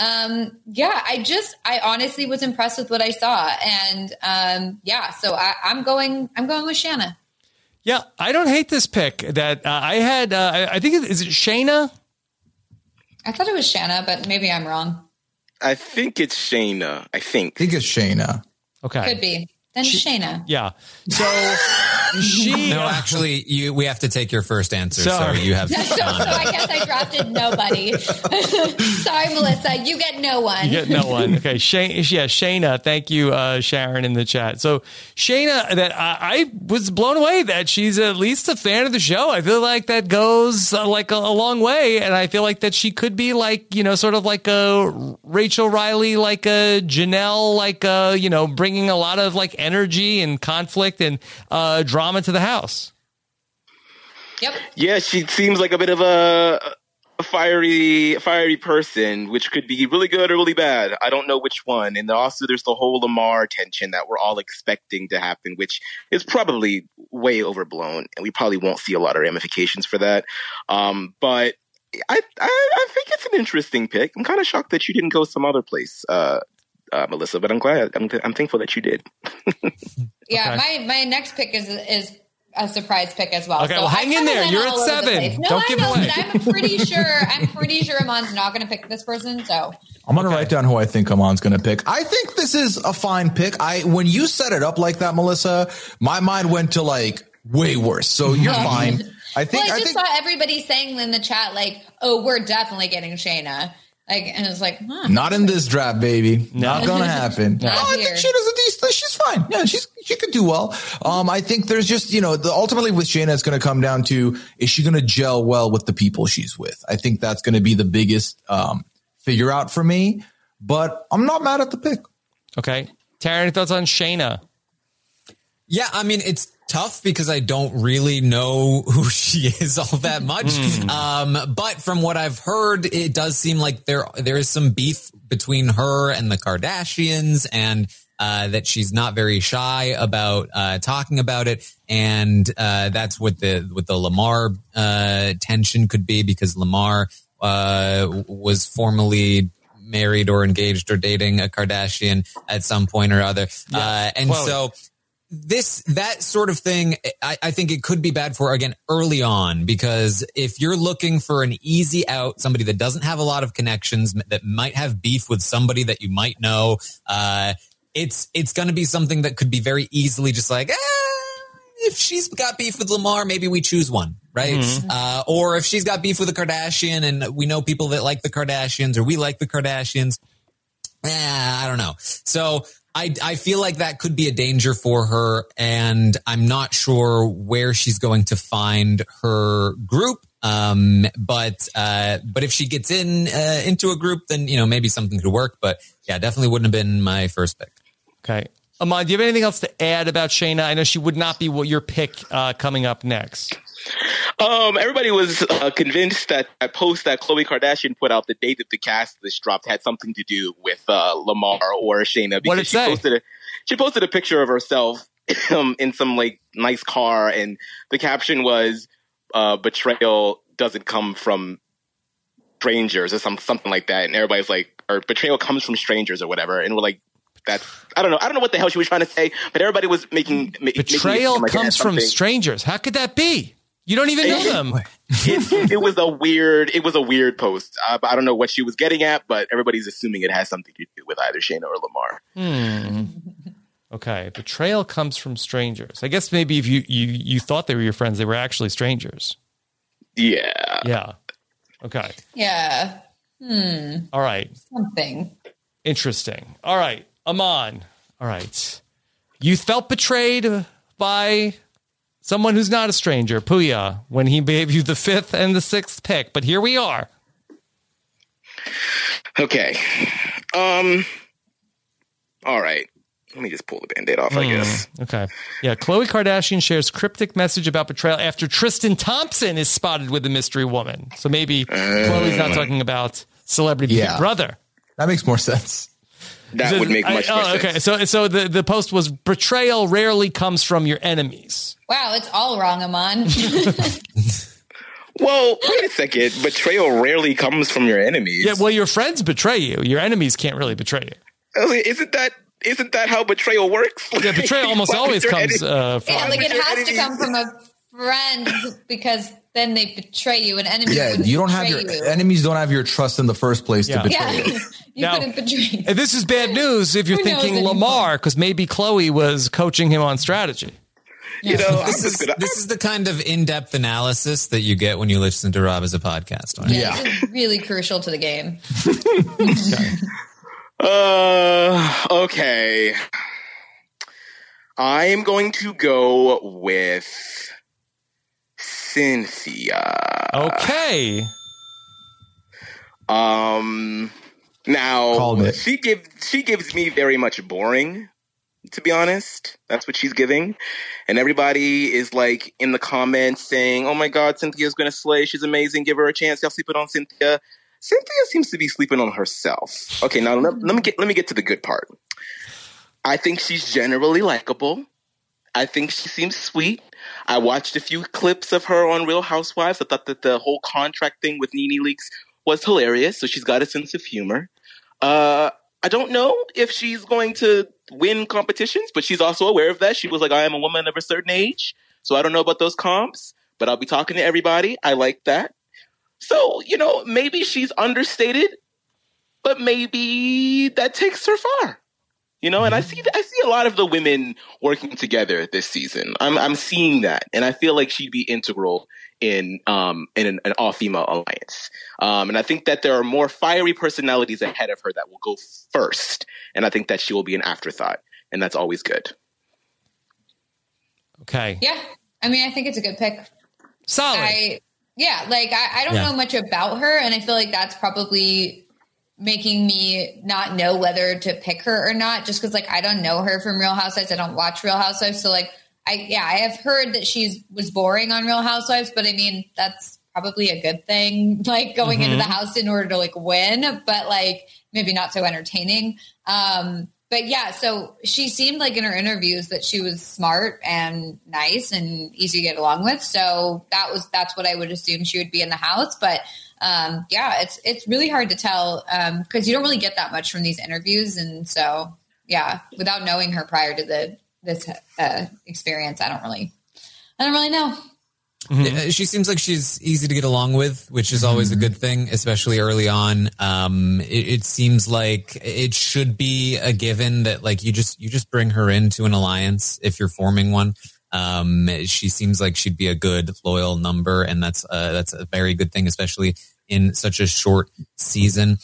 [SPEAKER 8] I honestly was impressed with what I saw. And so I'm going with Shanna.
[SPEAKER 5] Yeah, I don't hate this pick that I had. I think is it Shayna?
[SPEAKER 8] I thought it was Shanna, but maybe I'm wrong.
[SPEAKER 7] I think it's Shayna. I think
[SPEAKER 6] it's Shayna.
[SPEAKER 5] Okay.
[SPEAKER 8] Could be. Then Shayna.
[SPEAKER 5] Yeah. So
[SPEAKER 9] No, actually, we have to take your first answer. So you have.
[SPEAKER 8] So I guess I drafted nobody. Sorry, Melissa, you get no one.
[SPEAKER 5] You get no one. Okay, Shayna. Thank you, Sharon, in the chat. So Shayna, that I was blown away that she's at least a fan of the show. I feel like that goes like a long way, and I feel like that she could be like, you know, sort of like a Rachel Riley, like a Janelle, like you know, bringing a lot of like energy and conflict and drama to the house.
[SPEAKER 8] Yep.
[SPEAKER 7] Yeah, she seems like a bit of a fiery person, which could be really good or really bad. I don't know which one. And also there's the whole Lamar tension that we're all expecting to happen, which is probably way overblown, and we probably won't see a lot of ramifications for that. But I think it's an interesting pick. I'm kind of shocked that you didn't go some other place, Melissa, but I'm glad. I'm thankful that you did.
[SPEAKER 8] Yeah, okay. My next pick is a surprise pick as well.
[SPEAKER 5] Okay, well, hang in there. You're at 7.
[SPEAKER 8] No,
[SPEAKER 5] Don't give it away.
[SPEAKER 8] But I'm pretty sure Amon's not going to pick this person. So
[SPEAKER 6] I'm going to write down who I think Amon's going to pick. I think this is a fine pick. When you set it up like that, Melissa, my mind went to like way worse. So you're fine. I think.
[SPEAKER 8] Well, I just saw everybody saying in the chat like, "Oh, we're definitely getting Shayna." Like, and it's like,
[SPEAKER 6] not in this draft, baby. Not gonna happen. I think she does a decent. She's fine. Yeah, she could do well. I think there's just, you know, ultimately with Shayna, it's going to come down to, is she going to gel well with the people she's with? I think that's going to be the biggest figure out for me, but I'm not mad at the pick.
[SPEAKER 5] Okay. Taryn, any thoughts on Shayna?
[SPEAKER 9] Yeah, I mean, it's tough because I don't really know who she is all that much. But from what I've heard, it does seem like there is some beef between her and the Kardashians, and that she's not very shy about talking about it. And that's what the Lamar tension could be, because Lamar was formerly married or engaged or dating a Kardashian at some point or other. So that sort of thing, I think it could be bad for, again, early on, because if you're looking for an easy out, somebody that doesn't have a lot of connections, that might have beef with somebody that you might know, it's going to be something that could be very easily just like, if she's got beef with Lamar, maybe we choose one, right? Mm-hmm. Or if she's got beef with a Kardashian and we know people that like the Kardashians, or we like the Kardashians, I don't know. So I feel like that could be a danger for her, and I'm not sure where she's going to find her group. But if she gets into a group, then, maybe something could work. But yeah, definitely wouldn't have been my first pick.
[SPEAKER 5] Okay. Amon, do you have anything else to add about Shayna? I know she would not be your pick coming up next.
[SPEAKER 7] Everybody was convinced that that post that Khloe Kardashian put out the day that the cast list dropped had something to do with Lamar or Shayna.
[SPEAKER 5] What did it say?
[SPEAKER 7] She posted a picture of herself in some nice car, and the caption was "Betrayal doesn't come from strangers" or something like that. And everybody's like, or "Betrayal comes from strangers" or whatever. And we're like, that's, I don't know what the hell she was trying to say, but everybody was making
[SPEAKER 5] betrayal comes from strangers. How could that be? You don't even know them.
[SPEAKER 7] It was a weird post. I don't know what she was getting at, but everybody's assuming it has something to do with either Shayna or Lamar.
[SPEAKER 5] Okay. Betrayal comes from strangers. I guess maybe if you thought they were your friends, they were actually strangers.
[SPEAKER 7] Yeah.
[SPEAKER 5] Yeah. Okay.
[SPEAKER 8] Yeah.
[SPEAKER 5] All right.
[SPEAKER 8] Something.
[SPEAKER 5] Interesting. All right. Amon. All right. You felt betrayed by someone who's not a stranger, Puya, when he gave you the 5th and the 6th pick. But here we are.
[SPEAKER 7] Okay. All right. Let me just pull the Band-Aid off, I guess.
[SPEAKER 5] Okay. Yeah. Khloe Kardashian shares cryptic message about betrayal after Tristan Thompson is spotted with a mystery woman. So maybe Khloe's not talking about Celebrity Big Brother.
[SPEAKER 6] That makes more sense.
[SPEAKER 7] That would make much more sense.
[SPEAKER 5] Okay. So the post was, betrayal rarely comes from your enemies.
[SPEAKER 8] Wow, it's all wrong, Amon.
[SPEAKER 7] Well, wait a second. Betrayal rarely comes from your enemies.
[SPEAKER 5] Yeah, well, your friends betray you. Your enemies can't really betray you.
[SPEAKER 7] Isn't that how betrayal works?
[SPEAKER 5] Yeah, betrayal almost always comes from...
[SPEAKER 8] Yeah, it has to come from a friend, because then they betray you. An enemy
[SPEAKER 6] you don't have enemies don't have your trust in the first place to betray you.
[SPEAKER 8] You couldn't betray.
[SPEAKER 5] And this is bad news if you're thinking Lamar, because maybe Khloe was coaching him on strategy.
[SPEAKER 9] This is the kind of in-depth analysis that you get when you listen to Rob as a podcast. Right?
[SPEAKER 8] Yeah, this is really crucial to the game.
[SPEAKER 7] Okay. I'm going to go with Cynthia.
[SPEAKER 5] Okay.
[SPEAKER 7] Now she gives me very much boring, to be honest. That's what she's giving. And everybody is like in the comments saying, "Oh my God, Cynthia's going to slay. She's amazing. Give her a chance. Y'all sleeping on Cynthia." Cynthia seems to be sleeping on herself. Okay, now let me get to the good part. I think she's generally likable. I think she seems sweet. I watched a few clips of her on Real Housewives. I thought that the whole contract thing with NeNe Leakes was hilarious. So she's got a sense of humor. I don't know if she's going to win competitions, but she's also aware of that. She was like, "I am a woman of a certain age." So I don't know about those comps, but I'll be talking to everybody. I like that. So, maybe she's understated, but maybe that takes her far. And I see a lot of the women working together this season. I'm seeing that, and I feel like she'd be integral in an all-female alliance. And I think that there are more fiery personalities ahead of her that will go first, and I think that she will be an afterthought, and that's always good.
[SPEAKER 5] Okay.
[SPEAKER 8] Yeah, I mean, I think it's a good pick.
[SPEAKER 5] Solid.
[SPEAKER 8] I don't know much about her, and I feel like that's probably making me not know whether to pick her or not, just because like I don't know her from Real Housewives. I don't watch Real Housewives, so like I have heard that was boring on Real Housewives, but I mean that's probably a good thing, like going into the house in order to like win, but like maybe not so entertaining. But yeah, so she seemed like in her interviews that she was smart and nice and easy to get along with. So that's what I would assume she would be in the house. But yeah, it's really hard to tell because you don't really get that much from these interviews. And so, yeah, without knowing her prior to this experience, I don't really know.
[SPEAKER 9] Mm-hmm. She seems like she's easy to get along with, which is always a good thing, especially early on. It seems like it should be a given that like you just bring her into an alliance if you're forming one. She seems like she'd be a good loyal number, and that's a very good thing, especially in such a short season.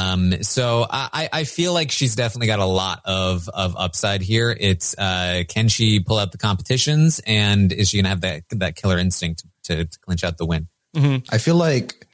[SPEAKER 9] So I feel like she's definitely got a lot of upside here. It's, can she pull out the competitions, and is she going to have that killer instinct to clinch out the win?
[SPEAKER 6] Mm-hmm. I feel like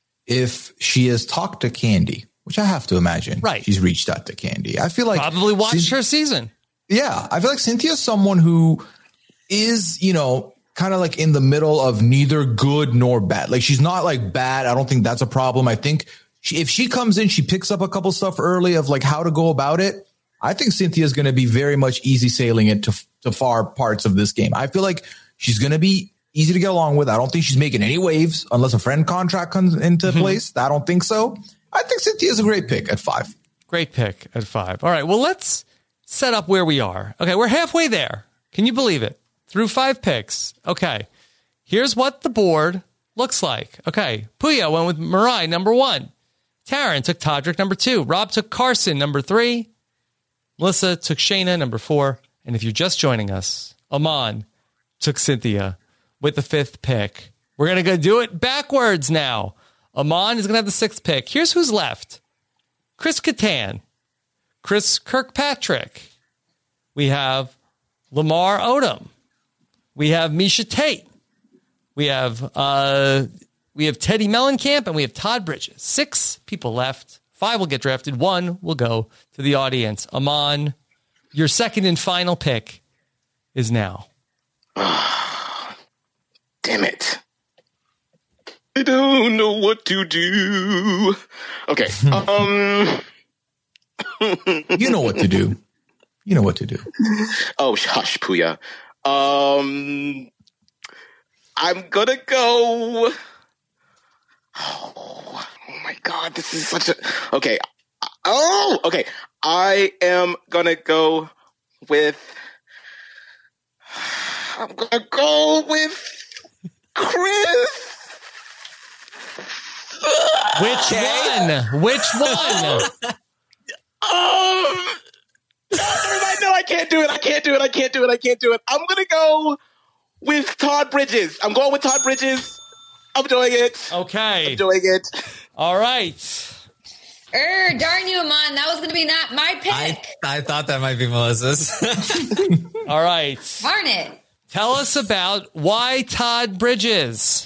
[SPEAKER 6] if she has talked to Candy, which I have to imagine, right? She's reached out to Candy. I feel like
[SPEAKER 5] probably watched her season.
[SPEAKER 6] Yeah. I feel like Cynthia's someone who is, kind of like in the middle of neither good nor bad. Like she's not like bad. I don't think that's a problem. I think if she comes in, she picks up a couple stuff early of like how to go about it. I think Cynthia's going to be very much easy sailing it to far parts of this game. I feel like she's going to be easy to get along with. I don't think she's making any waves unless a friend contract comes into place. I don't think so. I think Cynthia's a great pick at 5.
[SPEAKER 5] Great pick at 5. All right. Well, let's set up where we are. Okay. We're halfway there. Can you believe it? Through 5 picks. Okay. Here's what the board looks like. Okay. Puya went with Mirai, number 1. Taryn took Todrick, number 2. Rob took Carson, number 3. Melissa took Shayna, number 4. And if you're just joining us, Aman took Cynthia with the 5th pick. We're going to go do it backwards now. Aman is going to have the 6th pick. Here's who's left. Chris Kattan. Chris Kirkpatrick. We have Lamar Odom. We have Misha Tate. We have Teddy Mellencamp, and we have Todd Bridges. 6 people left. 5 will get drafted. 1 will go to the audience. Aman, your second and final pick is now.
[SPEAKER 7] Damn it. I don't know what to do. Okay.
[SPEAKER 6] You know what to do. You know what to do.
[SPEAKER 7] Oh, hush, Puya. I'm gonna go. Oh my God, this is such a. Okay. Oh, okay. I am gonna go with. I'm gonna go with Chris.
[SPEAKER 5] Which one? Which one?
[SPEAKER 7] No, I can't do it. I'm going to go with Todd Bridges. I'm going with Todd Bridges. I'm doing it.
[SPEAKER 5] Okay.
[SPEAKER 7] I'm doing it.
[SPEAKER 5] All right.
[SPEAKER 8] Darn you, Aman. That was going to be not my pick.
[SPEAKER 9] I thought that might be Melissa's.
[SPEAKER 5] All right.
[SPEAKER 8] Darn it.
[SPEAKER 5] Tell us about why Todd Bridges.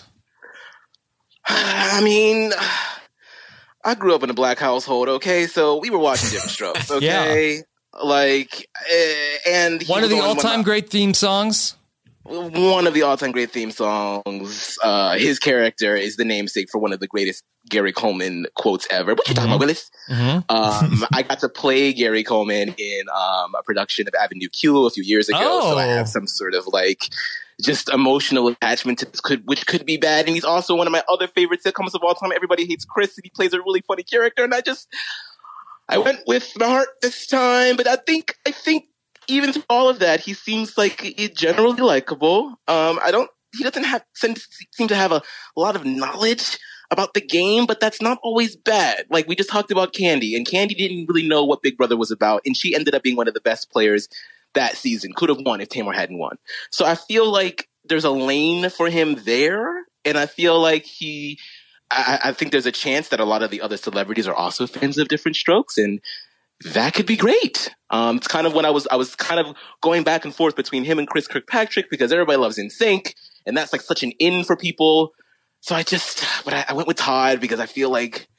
[SPEAKER 7] I mean, I grew up in a black household, okay? So we were watching Different Strokes, okay?
[SPEAKER 5] Yeah.
[SPEAKER 7] Like, and
[SPEAKER 5] one of the all-time great theme songs.
[SPEAKER 7] One of the all-time great theme songs. His character is the namesake for one of the greatest Gary Coleman quotes ever. What you talking about, Willis? I got to play Gary Coleman in a production of Avenue Q a few years ago, so I have some sort of like just emotional attachment to this, which could be bad. And he's also one of my other favorite sitcoms of all time. Everybody Hates Chris, and he plays a really funny character, and I went with my heart this time, but I think even through all of that, he seems like he's generally likable. He doesn't seem to have a lot of knowledge about the game, but that's not always bad. Like we just talked about Candy, and Candy didn't really know what Big Brother was about, and she ended up being one of the best players that season. Could have won if Tamar hadn't won. So I feel like there's a lane for him there, and I feel like I think there's a chance that a lot of the other celebrities are also fans of Different Strokes, and that could be great. It's kind of when I was kind of going back and forth between him and Chris Kirkpatrick because everybody loves NSYNC, and that's like such an in for people. So I went with Todd because I feel like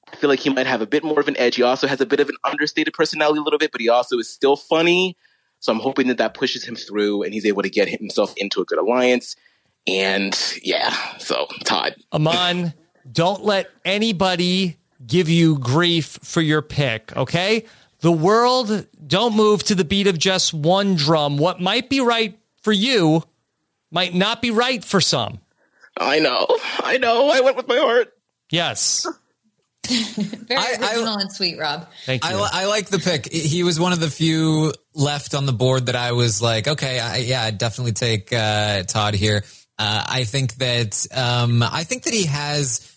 [SPEAKER 7] I feel like he might have a bit more of an edge. He also has a bit of an understated personality a little bit, but he also is still funny. So I'm hoping that pushes him through and he's able to get himself into a good alliance. And yeah, so Todd.
[SPEAKER 5] Aman, don't let anybody give you grief for your pick, okay? The world don't move to the beat of just one drum. What might be right for you might not be right for some.
[SPEAKER 7] I know. I went with my heart.
[SPEAKER 5] Yes.
[SPEAKER 8] Very original and sweet, Rob.
[SPEAKER 5] Thank you.
[SPEAKER 9] I like the pick. He was one of the few left on the board that I was like, okay, I'd definitely take Todd here. I think that he has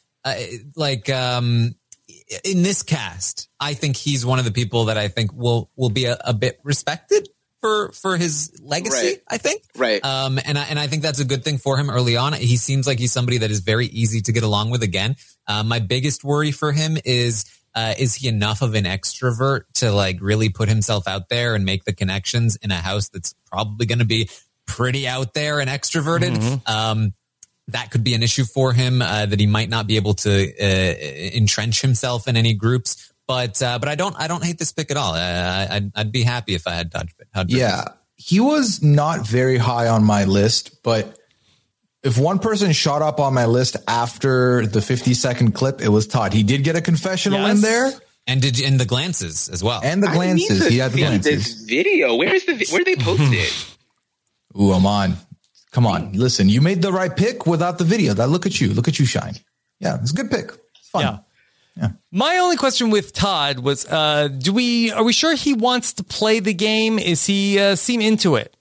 [SPEAKER 9] in this cast, I think he's one of the people that I think will be a bit respected for his legacy.
[SPEAKER 7] Right.
[SPEAKER 9] I think.
[SPEAKER 7] Right.
[SPEAKER 9] And I think that's a good thing for him early on. He seems like he's somebody that is very easy to get along with. Again, my biggest worry for him is he enough of an extrovert to like really put himself out there and make the connections in a house that's probably going to be pretty out there and extroverted.
[SPEAKER 5] Mm-hmm.
[SPEAKER 9] That could be an issue for him, that he might not be able to entrench himself in any groups. But I don't hate this pick at all. I'd be happy if I had Todd.
[SPEAKER 6] Yeah, he was not very high on my list, but if one person shot up on my list after the 50-second clip, it was Todd. He did get a confessional in there.
[SPEAKER 9] And the glances as well.
[SPEAKER 6] And the glances. He had the glances.
[SPEAKER 7] This video. Where they posted it?
[SPEAKER 6] Ooh, Aman. Come on. Listen, you made the right pick without the video. Look at you. Look at you shine. Yeah, it's a good pick. It's fun.
[SPEAKER 5] Yeah. My only question with Todd was, are we sure he wants to play the game? Is he seem into it?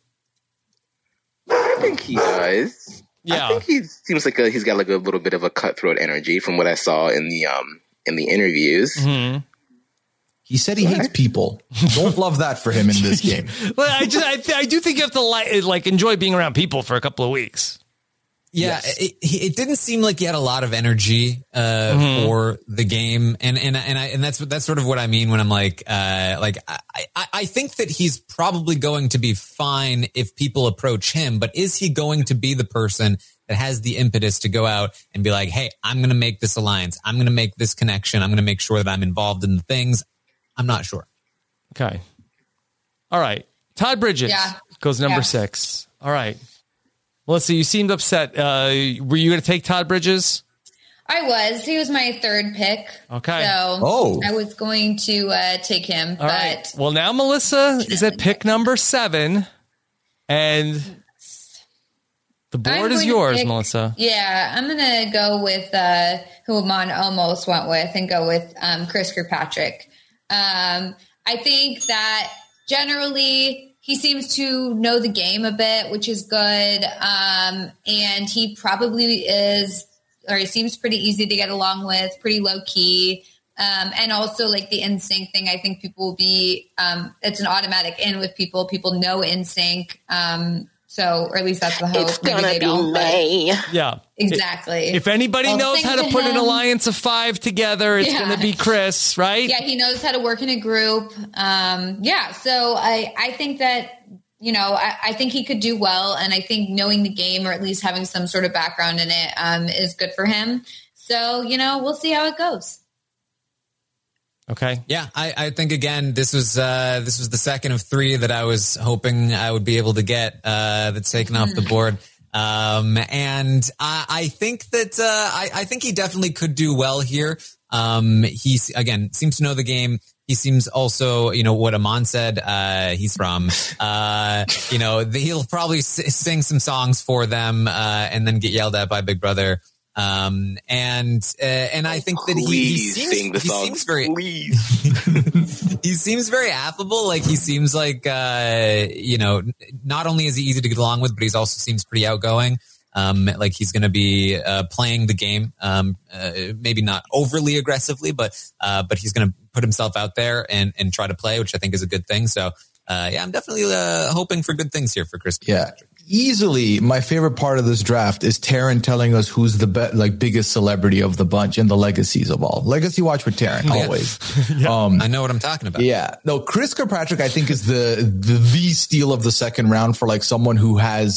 [SPEAKER 7] I think he does.
[SPEAKER 5] Yeah.
[SPEAKER 7] I think he seems like he's got like a little bit of a cutthroat energy from what I saw in the interviews.
[SPEAKER 5] Mm-hmm.
[SPEAKER 6] He said he hates people. Don't love that for him in this game.
[SPEAKER 5] Well, I do think you have to like enjoy being around people for a couple of weeks.
[SPEAKER 9] Yeah, yes. It didn't seem like he had a lot of energy for the game, and that's sort of what I mean when I'm like I think that he's probably going to be fine if people approach him, but is he going to be the person that has the impetus to go out and be like, hey, I'm going to make this alliance, I'm going to make this connection, I'm going to make sure that I'm involved in the things? I'm not sure.
[SPEAKER 5] Okay. All right. Todd Bridges goes number 6. All right. Melissa, you seemed upset. Were you going to take Todd Bridges?
[SPEAKER 8] I was. He was my third pick.
[SPEAKER 5] Okay.
[SPEAKER 8] So I was going to take him.
[SPEAKER 5] All right. Well, now Melissa is at pick number 7. And the board is yours, Melissa.
[SPEAKER 8] Yeah. I'm going to go with who Aman almost went with and go with Chris Kirkpatrick. I think that generally he seems to know the game a bit, which is good. And he probably is, or he seems pretty easy to get along with, pretty low key. And also like the NSYNC thing, I think people will be, it's an automatic in with people. People know NSYNC. So, or at least that's the hope.
[SPEAKER 7] It's Maybe they don't.
[SPEAKER 5] Yeah.
[SPEAKER 8] Exactly.
[SPEAKER 5] If anybody knows how to put an alliance of 5 together, it's going to be Chris, right?
[SPEAKER 8] Yeah, he knows how to work in a group. So I think that, I think he could do well. And I think knowing the game, or at least having some sort of background in it, is good for him. So, we'll see how it goes.
[SPEAKER 5] Okay.
[SPEAKER 9] Yeah, I think again, this was the second of 3 that I was hoping I would be able to get that's taken off the board. And I think that I think he definitely could do well here. He's again seems to know the game. He seems also, what Aman said. He's from, he'll probably sing some songs for them and then get yelled at by Big Brother. And I think that he seems very, he seems very affable. Like he seems like, not only is he easy to get along with, but he also seems pretty outgoing. Like he's going to be, playing the game, maybe not overly aggressively, but he's going to put himself out there and try to play, which I think is a good thing. So, I'm definitely, hoping for good things here for Chris.
[SPEAKER 6] Yeah. Easily, my favorite part of this draft is Taryn telling us who's the biggest celebrity of the bunch and the legacies of all. Legacy watch with Taryn, always.
[SPEAKER 9] I know what I'm talking about.
[SPEAKER 6] Yeah. No, Chris Kirkpatrick, I think, is the steal of the second round for like someone who has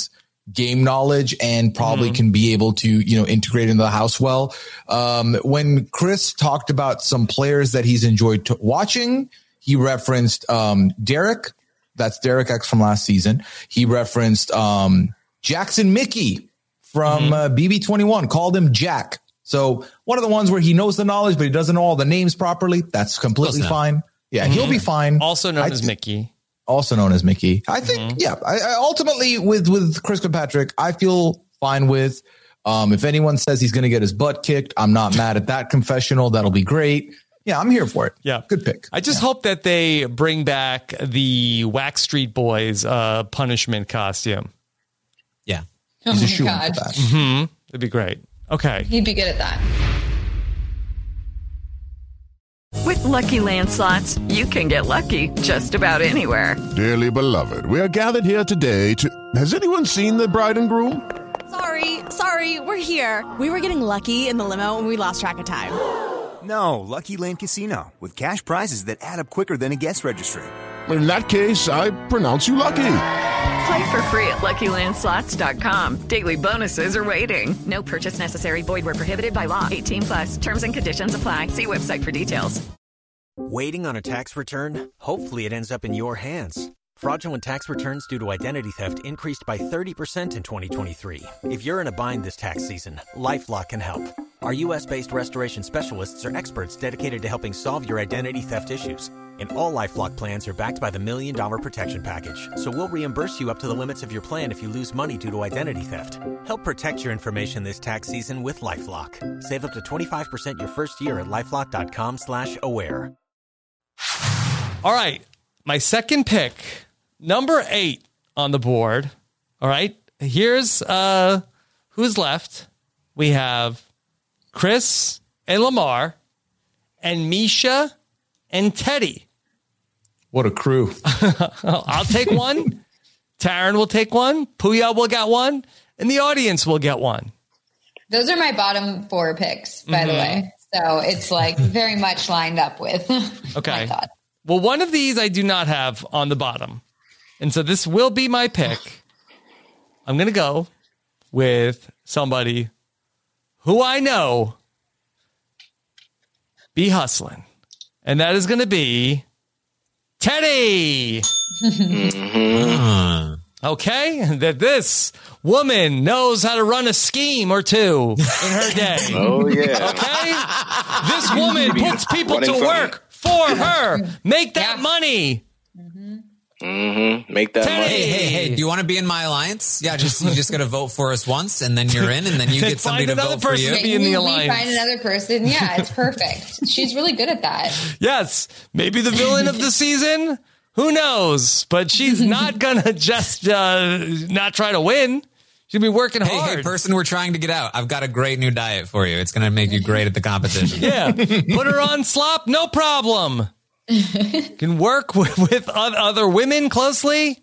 [SPEAKER 6] game knowledge and probably can be able to, integrate into the house well. When Chris talked about some players that he's enjoyed watching, he referenced Derek. That's Derek X from last season. He referenced Jackson Mickey from BB21, called him Jack. So one of the ones where he knows the knowledge, but he doesn't know all the names properly. That's completely fine. Yeah, he'll be fine.
[SPEAKER 5] Also known as Mickey.
[SPEAKER 6] Also known as Mickey. I think, I ultimately with Chris Kirkpatrick, I feel fine with. If anyone says he's going to get his butt kicked, I'm not mad at that confessional. That'll be great. Yeah, I'm here for it.
[SPEAKER 5] Yeah.
[SPEAKER 6] Good pick.
[SPEAKER 5] I just hope that they bring back the Wax Street Boys punishment costume.
[SPEAKER 9] Yeah.
[SPEAKER 8] Oh my God.
[SPEAKER 5] That'd be great. Okay.
[SPEAKER 8] He'd be good at that.
[SPEAKER 10] With Lucky Land Slots, you can get lucky just about anywhere.
[SPEAKER 11] Dearly beloved, we are gathered here today to... Has anyone seen the bride and groom?
[SPEAKER 12] Sorry, we're here. We were getting lucky in the limo and we lost track of time.
[SPEAKER 13] No, Lucky Land Casino, with cash prizes that add up quicker than a guest registry.
[SPEAKER 11] In that case, I pronounce you lucky.
[SPEAKER 10] Play for free at LuckyLandSlots.com. Daily bonuses are waiting. No purchase necessary. Void where prohibited by law. 18+. Terms and conditions apply. See website for details.
[SPEAKER 16] Waiting on a tax return? Hopefully it ends up in your hands. Fraudulent tax returns due to identity theft increased by 30% in 2023. If you're in a bind this tax season, LifeLock can help. Our U.S.-based restoration specialists are experts dedicated to helping solve your identity theft issues. And all LifeLock plans are backed by the $1 Million Protection Package. So we'll reimburse you up to the limits of your plan if you lose money due to identity theft. Help protect your information this tax season with LifeLock. Save up to 25% your first year at LifeLock.com/aware.
[SPEAKER 5] All right. My second pick, number 8 on the board. All right. Here's who's left. We have Chris and Lamar and Misha and Teddy.
[SPEAKER 6] What a crew.
[SPEAKER 5] I'll take one. Taryn will take one. Puya will get one. And the audience will get one.
[SPEAKER 8] Those are my bottom 4 picks, by the way. So it's like very much lined up with
[SPEAKER 5] okay.
[SPEAKER 8] my thought.
[SPEAKER 5] Well, one of these I do not have on the bottom. And so this will be my pick. I'm going to go with somebody who I know be hustling. And that is going to be Teddy. Okay. That this woman knows how to run a scheme or two in her day.
[SPEAKER 7] Oh, yeah.
[SPEAKER 5] Okay. This woman puts people to work for her. Make that money.
[SPEAKER 7] Make that
[SPEAKER 5] Teddy.
[SPEAKER 7] money.
[SPEAKER 9] Hey, do you want to be in my alliance? Yeah, you just got to vote for us once, and then you're in, and then you get somebody to vote for you.
[SPEAKER 5] Be in the alliance.
[SPEAKER 8] We find another person. Yeah, it's perfect. She's really good at that.
[SPEAKER 5] Yes. Maybe the villain of the season. Who knows? But she's not going to just not try to win. She'll be working hard.
[SPEAKER 9] Hey, person we're trying to get out. I've got a great new diet for you. It's going to make you great at the competition.
[SPEAKER 5] Yeah. Put her on slop. No problem. Can work with other women closely.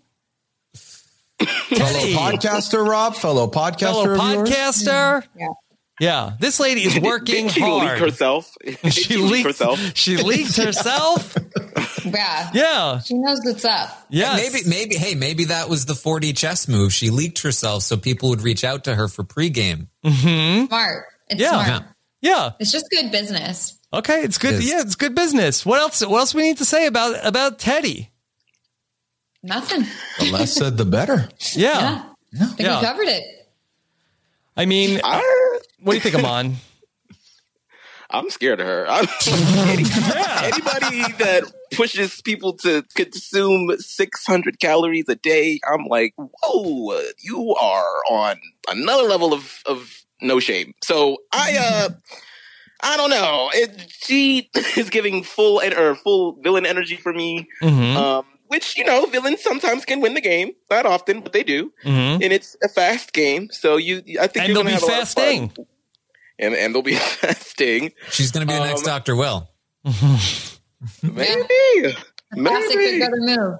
[SPEAKER 6] Fellow podcaster, Rob. Fellow podcaster.
[SPEAKER 5] Yeah. This lady is working
[SPEAKER 7] Did she
[SPEAKER 5] hard.
[SPEAKER 7] leak herself?
[SPEAKER 5] She leaked herself. Yeah.
[SPEAKER 8] She knows what's up.
[SPEAKER 5] Yeah.
[SPEAKER 9] Maybe that was the 4D chess move. She leaked herself so people would reach out to her for pregame.
[SPEAKER 8] Smart. It's smart.
[SPEAKER 5] Yeah.
[SPEAKER 8] It's just good business.
[SPEAKER 5] Okay, it's good. Yeah, it's good business. What else we need to say about Teddy?
[SPEAKER 8] Nothing.
[SPEAKER 6] The less said, the better.
[SPEAKER 5] Yeah.
[SPEAKER 8] I think we covered it.
[SPEAKER 5] I mean, what do you think, Amon?
[SPEAKER 7] I'm scared of her. Anybody that pushes people to consume 600 calories a day, I'm like, whoa, you are on another level of no shame. So I don't know. She is giving full villain energy for me. Which, villains sometimes can win the game. Not often, but they do. And it's a fast game. So I think you're going to have a lot of fun. And there'll be fasting.
[SPEAKER 9] She's going to be the next Dr. Will.
[SPEAKER 7] Maybe.
[SPEAKER 8] Classic Big Brother move.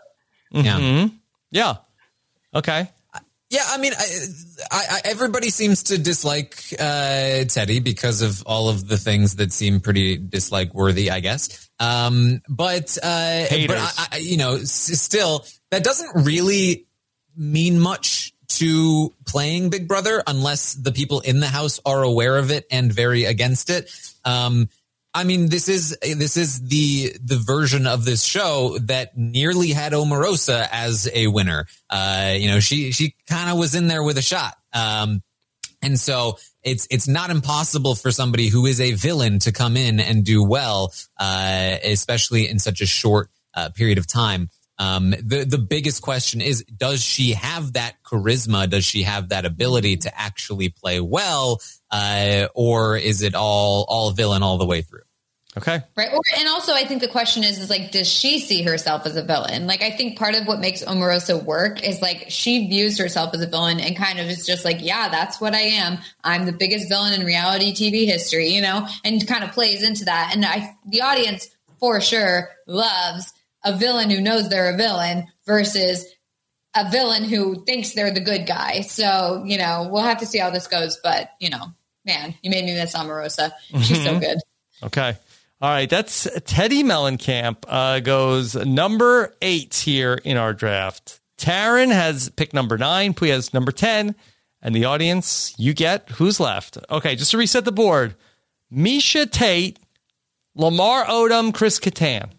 [SPEAKER 5] Yeah. Okay.
[SPEAKER 9] Yeah, I mean, I everybody seems to dislike Teddy because of all of the things that seem pretty dislike-worthy, I guess. But still, that doesn't really mean much to playing Big Brother unless the people in the house are aware of it and very against it. I mean, this is the version of this show that nearly had Omarosa as a winner. She kind of was in there with a shot. And so it's not impossible for somebody who is a villain to come in and do well, especially in such a short period of time. The biggest question is, does she have that charisma? Does she have that ability to actually play well? Or is it all villain all the way through?
[SPEAKER 5] Okay.
[SPEAKER 8] Right. And also I think the question is like, does she see herself as a villain? Like, I think part of what makes Omarosa work is like, she views herself as a villain and kind of is just like, yeah, that's what I am. I'm the biggest villain in reality TV history, and kind of plays into that. And the audience for sure loves a villain who knows they're a villain versus a villain who thinks they're the good guy. So, we'll have to see how this goes, but man, you made me miss Omarosa. She's so good.
[SPEAKER 5] Okay. All right, that's Teddy Mellencamp goes number 8 here in our draft. Taryn has picked number 9. Puya has number 10. And the audience, you get who's left. Okay, just to reset the board. Misha Tate, Lamar Odom, Chris Kattan.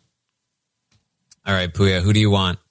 [SPEAKER 9] All right, Puya, who do you want?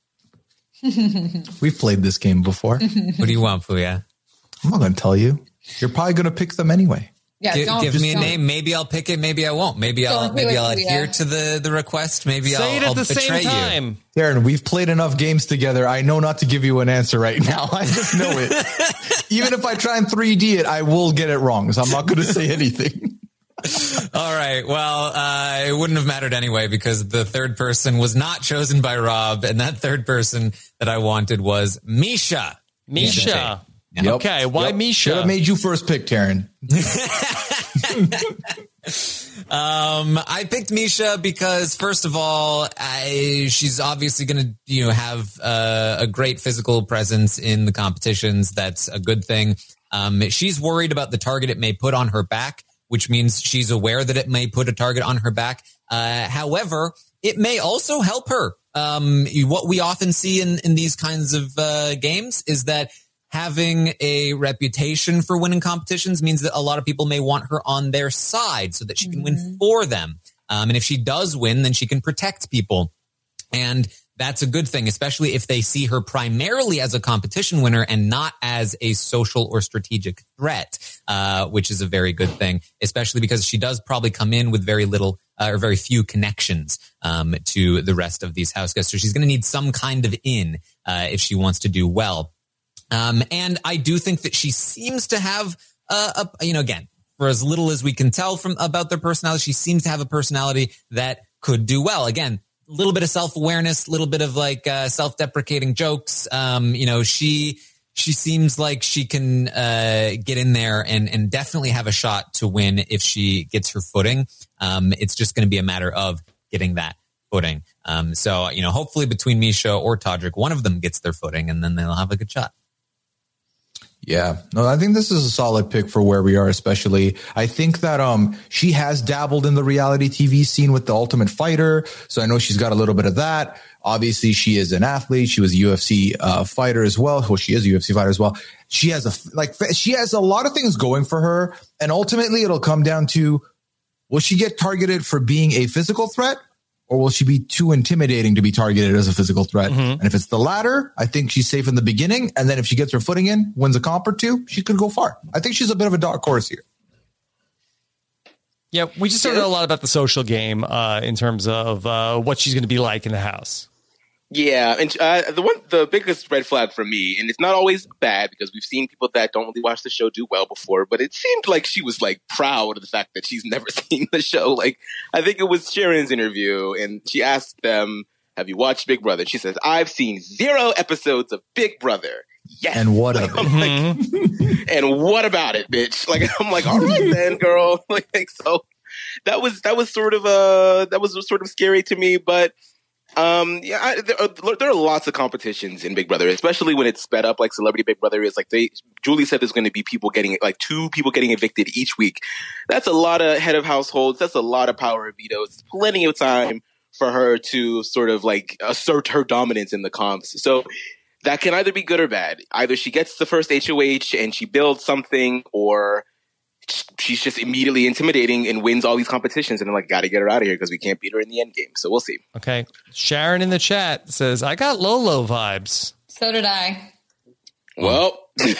[SPEAKER 6] We've played this game before.
[SPEAKER 9] Who do you want, Puya?
[SPEAKER 6] I'm not going to tell you. You're probably going to pick them anyway.
[SPEAKER 8] Yeah,
[SPEAKER 9] give me a name. Maybe I'll pick it. Maybe I won't. Maybe I'll adhere to the request. Maybe I'll betray you.
[SPEAKER 6] Darren, we've played enough games together. I know not to give you an answer right now. I just know it. Even if I try and 3D it, I will get it wrong. So I'm not going to say anything.
[SPEAKER 9] All right. Well, it wouldn't have mattered anyway because the third person was not chosen by Rob, and that third person that I wanted was Misha.
[SPEAKER 5] Misha. Yep. Okay, why Misha?
[SPEAKER 6] Should have made you first pick, Taryn.
[SPEAKER 9] I picked Misha because, first of all, she's obviously going to have a great physical presence in the competitions. That's a good thing. She's worried about the target it may put on her back, which means she's aware that it may put a target on her back. However, it may also help her. What we often see in these kinds of games is that having a reputation for winning competitions means that a lot of people may want her on their side so that she can win for them. And if she does win, then she can protect people. And that's a good thing, especially if they see her primarily as a competition winner and not as a social or strategic threat, which is a very good thing, especially because she does probably come in with very little or very few connections to the rest of these house guests. So she's going to need some kind of in if she wants to do well. And I do think that she seems to have, again, for as little as we can tell about their personality, she seems to have a personality that could do well. Again, a little bit of self-awareness, a little bit of self-deprecating jokes. She seems like she can get in there and definitely have a shot to win if she gets her footing. It's just going to be a matter of getting that footing. So hopefully between Misha or Todrick, one of them gets their footing and then they'll have a good shot.
[SPEAKER 6] Yeah, no, I think this is a solid pick for where we are, especially. I think that she has dabbled in the reality TV scene with The Ultimate Fighter. So I know she's got a little bit of that. Obviously, she is an athlete. She was a UFC fighter as well. Well, she is a UFC fighter as well. She has she has a lot of things going for her. And ultimately, it'll come down to, will she get targeted for being a physical threat? Or will she be too intimidating to be targeted as a physical threat? And if it's the latter, I think she's safe in the beginning. And then if she gets her footing in, wins a comp or two, she could go far. I think she's a bit of a dark horse here.
[SPEAKER 5] Yeah, we just don't know a lot about the social game in terms of what she's going to be like in the house.
[SPEAKER 7] Yeah, and the biggest red flag for me, and it's not always bad because we've seen people that don't really watch the show do well before, but it seemed like she was proud of the fact that she's never seen the show. I think it was Sharon's interview, and she asked them, "Have you watched Big Brother?" She says, "I've seen 0 episodes of Big Brother." Yes.
[SPEAKER 6] And what of it?
[SPEAKER 7] And what about it, bitch? I'm like, all right then, girl. So that was sort of scary to me, but. There are lots of competitions in Big Brother, especially when it's sped up like Celebrity Big Brother is. Julie said there's going to be people getting 2 people getting evicted each week. That's a lot of head of households. That's a lot of power of veto. It's plenty of time for her to sort of assert her dominance in the comps. So that can either be good or bad. Either she gets the first HOH and she builds something, or she's just immediately intimidating and wins all these competitions. And I'm like, got to get her out of here because we can't beat her in the end game. So we'll see.
[SPEAKER 5] Okay. Sharon in the chat says, I got Lolo vibes.
[SPEAKER 8] So did I.
[SPEAKER 7] Well,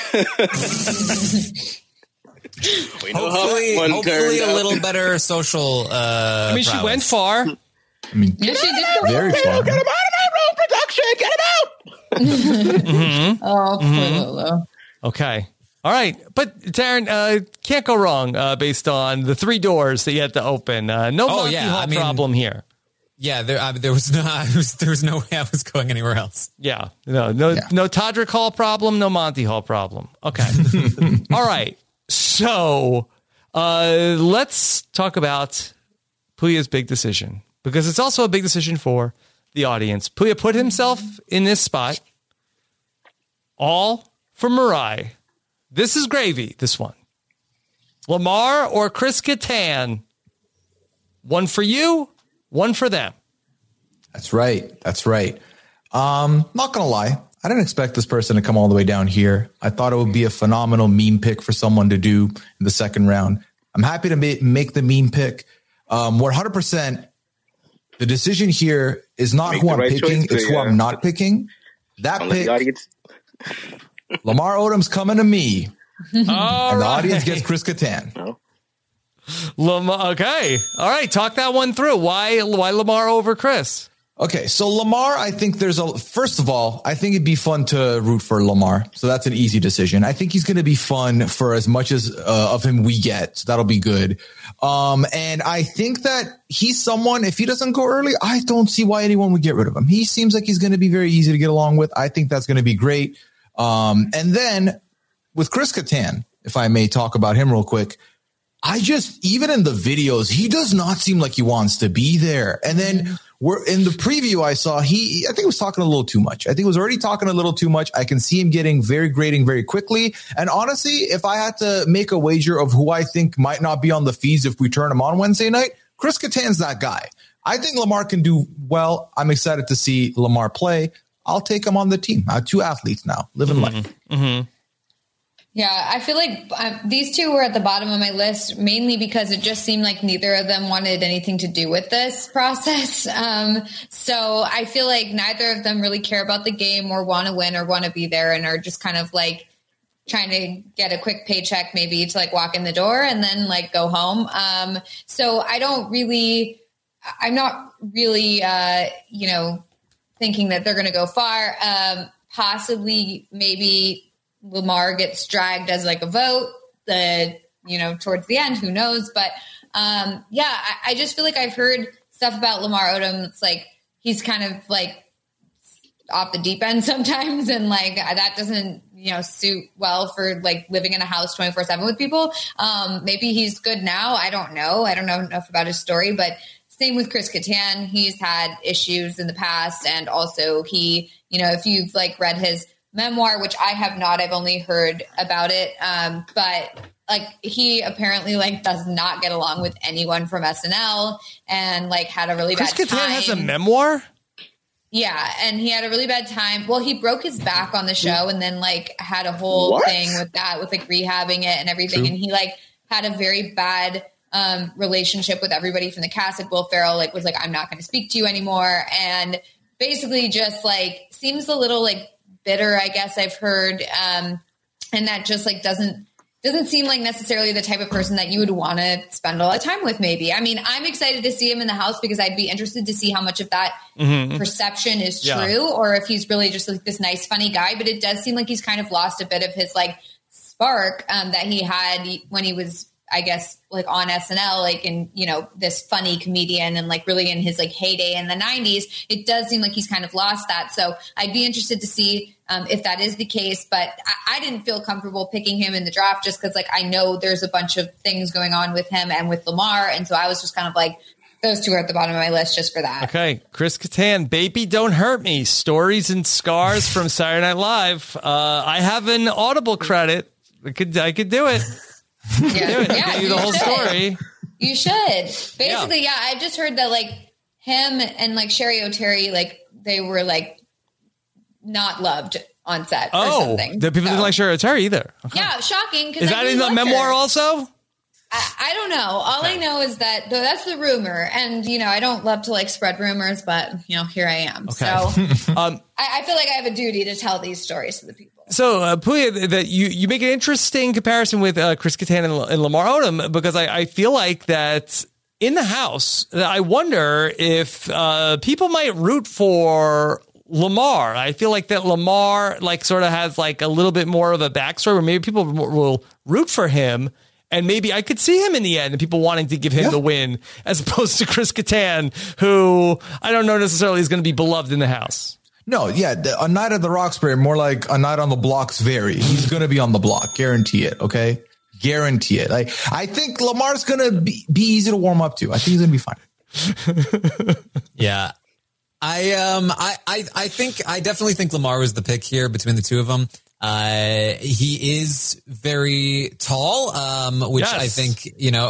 [SPEAKER 9] we know hopefully a little better social.
[SPEAKER 5] I mean, she went far.
[SPEAKER 6] I mean,
[SPEAKER 8] yeah, she did go
[SPEAKER 6] very far.
[SPEAKER 7] Get him out of my room, production. Get him out.
[SPEAKER 5] Mm-hmm.
[SPEAKER 8] Oh, poor Lolo.
[SPEAKER 5] Okay. All right. But Darren, can't go wrong based on the 3 doors that you had to open. No Monty Hall problem here.
[SPEAKER 9] Yeah, there was no way I was going anywhere else.
[SPEAKER 5] Yeah. No Todrick Hall problem, no Monty Hall problem. Okay. All right. So let's talk about Puya's big decision, because it's also a big decision for the audience. Puya put himself in this spot all for Mirai. This is gravy, this one. Lamar or Chris Kattan? One for you, one for them.
[SPEAKER 6] That's right. Not going to lie. I didn't expect this person to come all the way down here. I thought it would be a phenomenal meme pick for someone to do in the second round. I'm happy to make the meme pick. 100%. The decision here is not who I'm picking. It's who I'm not picking. That pick, Lamar Odom's coming to me. And the audience gets Chris Kattan.
[SPEAKER 5] Lamar, okay. All right. Talk that one through. Why Lamar over Chris?
[SPEAKER 6] Okay, so Lamar, I think first of all, I think it'd be fun to root for Lamar. So that's an easy decision. I think he's going to be fun for as much as of him we get. So that'll be good. And I think that he's someone, if he doesn't go early, I don't see why anyone would get rid of him. He seems like he's going to be very easy to get along with. I think that's going to be great. And then with Chris Kattan, if I may talk about him real quick, even in the videos, he does not seem like he wants to be there. And then we're in the preview I saw, I think he was talking a little too much. I think he was already talking a little too much. I can see him getting very grating very quickly. And honestly, if I had to make a wager of who I think might not be on the feeds if we turn him on Wednesday night, Chris Kattan's that guy. I think Lamar can do well. I'm excited to see Lamar play. I'll take him on the team. I have 2 athletes now, living life.
[SPEAKER 5] Mm-hmm.
[SPEAKER 8] Yeah, I feel like these 2 were at the bottom of my list, mainly because it just seemed like neither of them wanted anything to do with this process. So I feel like neither of them really care about the game or want to win or want to be there, and are just kind of like trying to get a quick paycheck, maybe to like walk in the door and then like go home. So I'm not really, thinking that they're going to go far. Possibly, maybe Lamar gets dragged as like a vote towards the end, who knows? But I just feel like I've heard stuff about Lamar Odom. It's like, he's kind of like off the deep end sometimes. And like, that doesn't, suit well for like living in a house 24/7 with people. Maybe he's good now. I don't know. I don't know enough about his story, but same with Chris Kattan. He's had issues in the past. And also he, if you've like read his memoir, which I have not, I've only heard about it. But like, he apparently like does not get along with anyone from SNL, and like had a really bad time.
[SPEAKER 5] Chris Kattan has a memoir?
[SPEAKER 8] Yeah. And he had a really bad time. Well, he broke his back on the show and then like had a whole thing with that, with like rehabbing it and everything. True. And he like had a very bad relationship with everybody from the cast. Like Will Ferrell like was like, I'm not going to speak to you anymore. And basically just like seems a little like bitter, I guess I've heard. And that just like doesn't seem like necessarily the type of person that you would want to spend a lot of time with, maybe. I mean, I'm excited to see him in the house because I'd be interested to see how much of that perception is true, or if he's really just like this nice, funny guy. But it does seem like he's kind of lost a bit of his like spark that he had when he was, I guess, like on SNL, like in, this funny comedian and like really in his like heyday in the 90s. It does seem like he's kind of lost that. So I'd be interested to see if that is the case. But I didn't feel comfortable picking him in the draft just because like I know there's a bunch of things going on with him and with Lamar. And so I was just kind of like, those 2 are at the bottom of my list just for that.
[SPEAKER 5] Okay. Chris Kattan, Baby Don't Hurt Me, Stories and Scars from Saturday Night Live. I have an Audible credit. I could do it.
[SPEAKER 8] Yeah,
[SPEAKER 5] you the whole story.
[SPEAKER 8] You should. Basically, I just heard that like him and like Sherry O'Terry, like they were like not loved on set or
[SPEAKER 5] Oh,
[SPEAKER 8] something.
[SPEAKER 5] the people didn't like Cheri Oteri either. Okay.
[SPEAKER 8] Yeah, shocking.
[SPEAKER 5] Is that in the memoir also?
[SPEAKER 8] I don't know. All I know is that that's the rumor. And, I don't love to spread rumors, but, here I am.
[SPEAKER 5] Okay.
[SPEAKER 8] So I feel like I have a duty to tell these stories to the people.
[SPEAKER 5] So, Puya, that you make an interesting comparison with Chris Kattan and Lamar Odom, because I feel like that in the house, I wonder if people might root for Lamar. I feel like that Lamar sort of has a little bit more of a backstory where maybe people will root for him. And maybe I could see him in the end and people wanting to give him the win as opposed to Chris Kattan, who I don't know necessarily is going to be beloved in the house.
[SPEAKER 6] No, yeah. A night at the Roxbury, more like a night on the blocks vary. He's going to be on the block. Guarantee it. Okay. Guarantee it. I think Lamar's going to be easy to warm up to. I think he's going to be fine.
[SPEAKER 9] Yeah. I definitely think Lamar was the pick here between the two of them. He is very tall, which I think,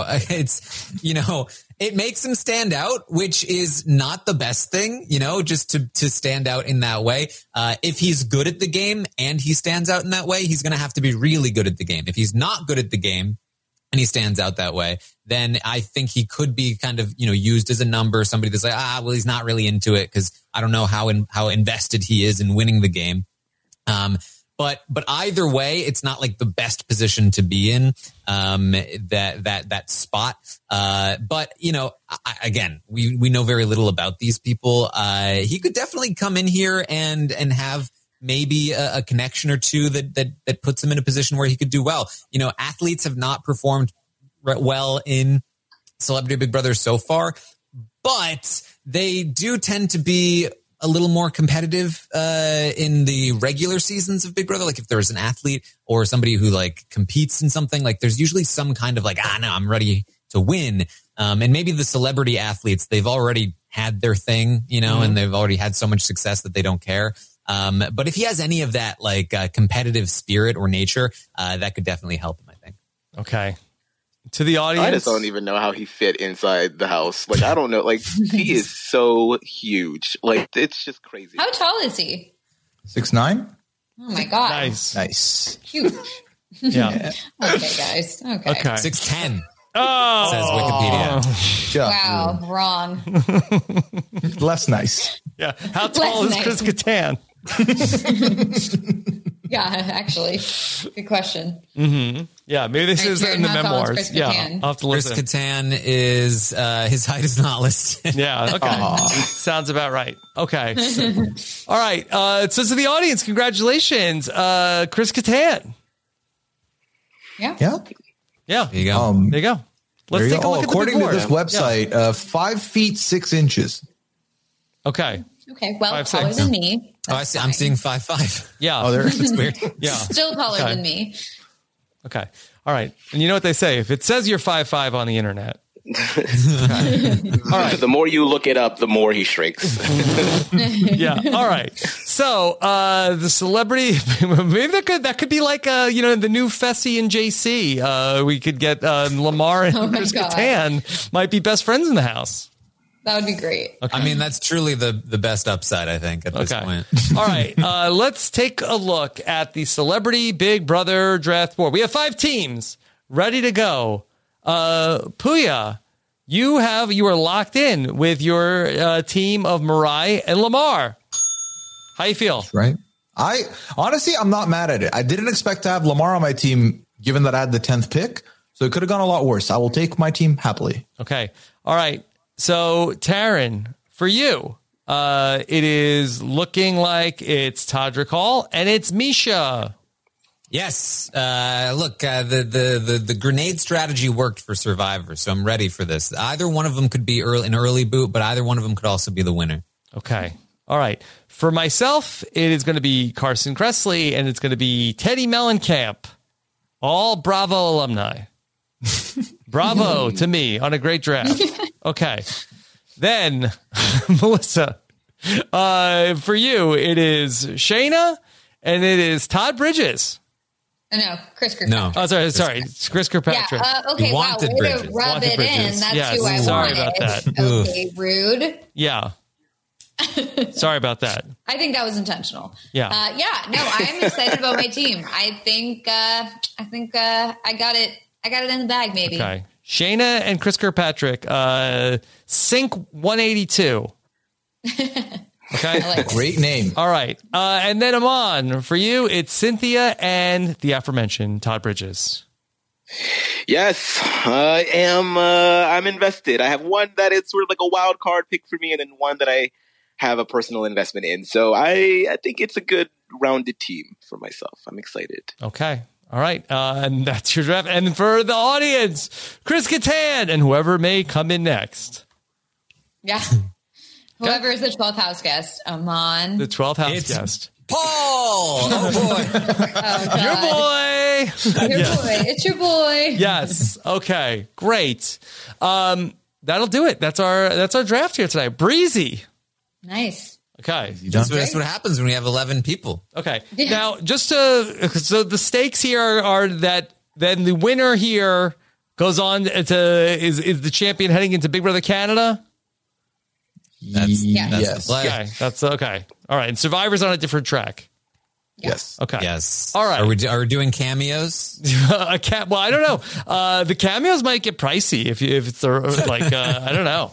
[SPEAKER 9] it makes him stand out, which is not the best thing, just to stand out in that way. If he's good at the game and he stands out in that way, he's going to have to be really good at the game. If he's not good at the game and he stands out that way, then I think he could be kind of, used as a number, somebody that's like, he's not really into it because I don't know how invested he is in winning the game. But either way, it's not the best position to be in, that spot. But again, we know very little about these people. He could definitely come in here and have maybe a connection or two that puts him in a position where he could do well. Athletes have not performed well in Celebrity Big Brother so far, but they do tend to be a little more competitive in the regular seasons of Big Brother. If there's an athlete or somebody who competes in something, there's usually some kind of no, I'm ready to win. And maybe the celebrity athletes, they've already had their thing, and they've already had so much success that they don't care. But if he has any of that competitive spirit or nature, that could definitely help him, I think.
[SPEAKER 5] Okay. To the audience,
[SPEAKER 7] I just don't even know how he fit inside the house. I don't know. He is so huge. It's just crazy.
[SPEAKER 8] How tall is he?
[SPEAKER 6] 6'9".
[SPEAKER 8] Oh my God.
[SPEAKER 6] Nice.
[SPEAKER 8] Huge.
[SPEAKER 5] Yeah.
[SPEAKER 8] Okay, guys. Okay.
[SPEAKER 9] 6'10".
[SPEAKER 5] Oh,
[SPEAKER 9] says Wikipedia.
[SPEAKER 8] Wow, wrong.
[SPEAKER 6] Less nice.
[SPEAKER 5] Yeah. How tall is Chris Kattan?
[SPEAKER 8] Yeah, actually. Good question.
[SPEAKER 5] Mm-hmm. Yeah, maybe this is in the memoirs. Yeah, I'll have to listen.
[SPEAKER 9] Chris Kattan is, his height is not listed.
[SPEAKER 5] Yeah, okay. Sounds about right. Okay. All right. So to the audience, congratulations, Chris Kattan.
[SPEAKER 8] Yeah.
[SPEAKER 5] There you go. Let's take a look at
[SPEAKER 6] according
[SPEAKER 5] the
[SPEAKER 6] to this website, 5 feet 6 inches.
[SPEAKER 5] Okay.
[SPEAKER 8] Okay, well, taller than me.
[SPEAKER 9] Oh, I see. I'm seeing 5'5".
[SPEAKER 5] Yeah.
[SPEAKER 6] Oh,
[SPEAKER 9] that's weird.
[SPEAKER 5] Yeah.
[SPEAKER 8] Still taller than me.
[SPEAKER 5] Okay. All right. And you know what they say? If it says you're 5'5" on the internet.
[SPEAKER 7] All right. The more you look it up, the more he shrinks.
[SPEAKER 5] Yeah. All right. So the celebrity, maybe that could be the new Fessy and JC. We could get Lamar and Chris Kattan might be best friends in the house.
[SPEAKER 8] That would be great.
[SPEAKER 9] Okay. I mean, that's truly the best upside, I think, at this point.
[SPEAKER 5] All right. Let's take a look at the Celebrity Big Brother Draft Board. We have 5 teams ready to go. Puya, you are locked in with your team of Mirai and Lamar. How you feel?
[SPEAKER 6] Right. I'm not mad at it. I didn't expect to have Lamar on my team, given that I had the 10th pick. So it could have gone a lot worse. I will take my team happily.
[SPEAKER 5] Okay. All right. So, Taryn, for you, it is looking like it's Todrick Hall and it's Misha.
[SPEAKER 9] Yes. Look, the grenade strategy worked for Survivor, so I'm ready for this. Either one of them could be an early boot, but either one of them could also be the winner.
[SPEAKER 5] Okay. All right. For myself, it is going to be Carson Kressley and it's going to be Teddy Mellencamp. All Bravo alumni. Bravo to me on a great draft. Okay. Then, Melissa, for you, it is Shayna and it is Todd Bridges.
[SPEAKER 8] No, Chris Kirkpatrick.
[SPEAKER 5] No. Oh, sorry. It's Chris Kirkpatrick.
[SPEAKER 8] Yeah, okay, wow. Way to rub it in. That's who I wanted.
[SPEAKER 5] Sorry about that.
[SPEAKER 8] Okay, rude.
[SPEAKER 5] Yeah. Sorry about that.
[SPEAKER 8] I think that was intentional.
[SPEAKER 5] Yeah.
[SPEAKER 8] No, I'm excited about my team. I think I got it. I got it in the bag, maybe.
[SPEAKER 5] Okay. Shayna and Chris Kirkpatrick, Sync 182. Okay.
[SPEAKER 6] Great name.
[SPEAKER 5] All right. And then Amon, for you, it's Cynthia and the aforementioned Todd Bridges.
[SPEAKER 7] Yes, I am. I'm invested. I have one that is sort of like a wild card pick for me, and then one that I have a personal investment in. So I think it's a good rounded team for myself. I'm excited.
[SPEAKER 5] Okay. All right. And that's your draft. And for the audience, Chris Kattan and whoever may come in next.
[SPEAKER 8] Yeah. Whoever is the 12th house guest, Amon.
[SPEAKER 5] The 12th house guest.
[SPEAKER 9] Paul! Oh, boy.
[SPEAKER 5] Your boy.
[SPEAKER 8] Your boy. It's your boy.
[SPEAKER 5] Yes. Okay. Great. That'll do it. That's our draft here tonight. Breezy.
[SPEAKER 8] Nice.
[SPEAKER 5] Okay.
[SPEAKER 9] That's what happens when we have 11 people.
[SPEAKER 5] Okay. Now, so the stakes here are that then the winner here goes on to is the champion heading into Big Brother Canada.
[SPEAKER 9] That's
[SPEAKER 6] yes.
[SPEAKER 9] the play.
[SPEAKER 5] Okay. That's okay. All right. And Survivor's on a different track.
[SPEAKER 6] Yes.
[SPEAKER 5] Okay.
[SPEAKER 9] Yes.
[SPEAKER 5] All right.
[SPEAKER 9] Are we doing cameos?
[SPEAKER 5] Well, I don't know. The cameos might get pricey if it's like I don't know.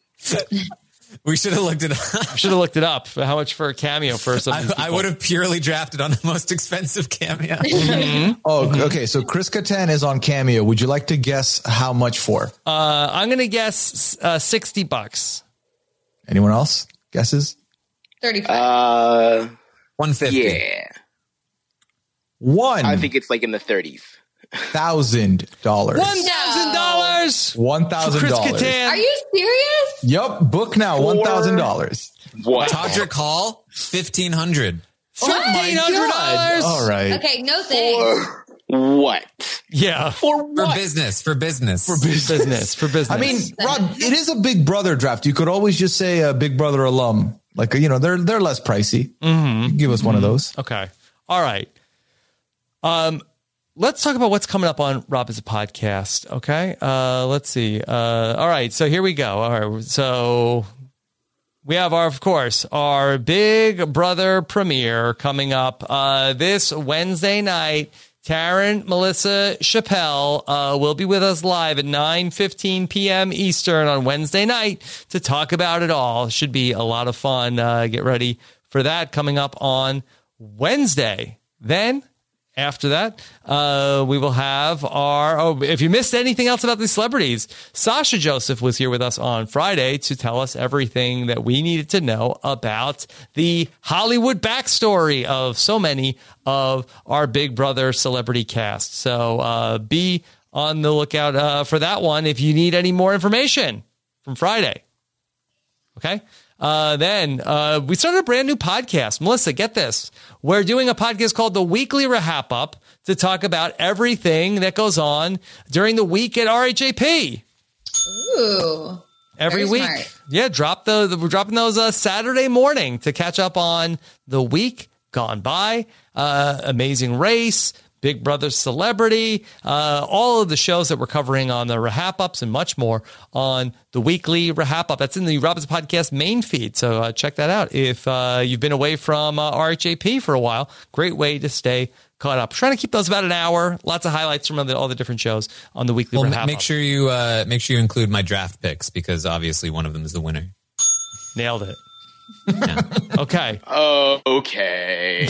[SPEAKER 9] We should have looked it up.
[SPEAKER 5] Should have looked it up. How much for a cameo for something?
[SPEAKER 9] I would have purely drafted on the most expensive cameo.
[SPEAKER 6] Oh, okay. So Chris Kattan is on Cameo. Would you like to guess how much for?
[SPEAKER 5] I'm going to guess $60.
[SPEAKER 6] Anyone else? Guesses?
[SPEAKER 8] 35.
[SPEAKER 9] 150.
[SPEAKER 7] Yeah. I think it's like in the 30s.
[SPEAKER 6] $1,000.
[SPEAKER 5] $1,000.
[SPEAKER 6] $1,000.
[SPEAKER 5] Chris Kattan.
[SPEAKER 8] Are you serious?
[SPEAKER 6] Yep. Book now. $1,000.
[SPEAKER 7] What?
[SPEAKER 9] Todrick Hall, $1,500.
[SPEAKER 5] $1,500.
[SPEAKER 6] All right.
[SPEAKER 8] Okay, no thanks.
[SPEAKER 7] What?
[SPEAKER 5] Yeah.
[SPEAKER 7] For what?
[SPEAKER 9] For business.
[SPEAKER 6] I mean, Rob, it is a Big Brother draft. You could always just say a Big Brother alum. Like, they're less pricey. Mm-hmm. Give us one of those.
[SPEAKER 5] Okay. All right. Let's talk about what's coming up on Rob as a podcast. Okay. Let's see. All right. So here we go. All right. So we have of course, our Big Brother premiere coming up this Wednesday night. Taryn, Melissa, Chappelle will be with us live at 9:15 p.m. Eastern on Wednesday night to talk about it all. Should be a lot of fun. Get ready for that coming up on Wednesday. Then after that, we will have if you missed anything else about these celebrities, Sasha Joseph was here with us on Friday to tell us everything that we needed to know about the Hollywood backstory of so many of our Big Brother celebrity cast. So be on the lookout for that one if you need any more information from Friday. Okay. Then we started a brand new podcast. Melissa, get this. We're doing a podcast called The Weekly Wrap Up to talk about everything that goes on during the week at RHAP.
[SPEAKER 8] Ooh.
[SPEAKER 5] Every week.
[SPEAKER 8] Smart.
[SPEAKER 5] Yeah, we're dropping those Saturday morning to catch up on the week gone by. Amazing Race, Big Brother Celebrity, all of the shows that we're covering on the Wrap Ups and much more on the Weekly Wrap Up. That's in the Rob as a Podcast main feed. So check that out. If you've been away from RHAP for a while, great way to stay caught up. Trying to keep those about an hour. Lots of highlights from all the different shows on the Weekly Wrap Up.
[SPEAKER 9] Make sure you include my draft picks because obviously one of them is the winner.
[SPEAKER 5] Nailed it. Yeah. Okay.
[SPEAKER 7] Okay.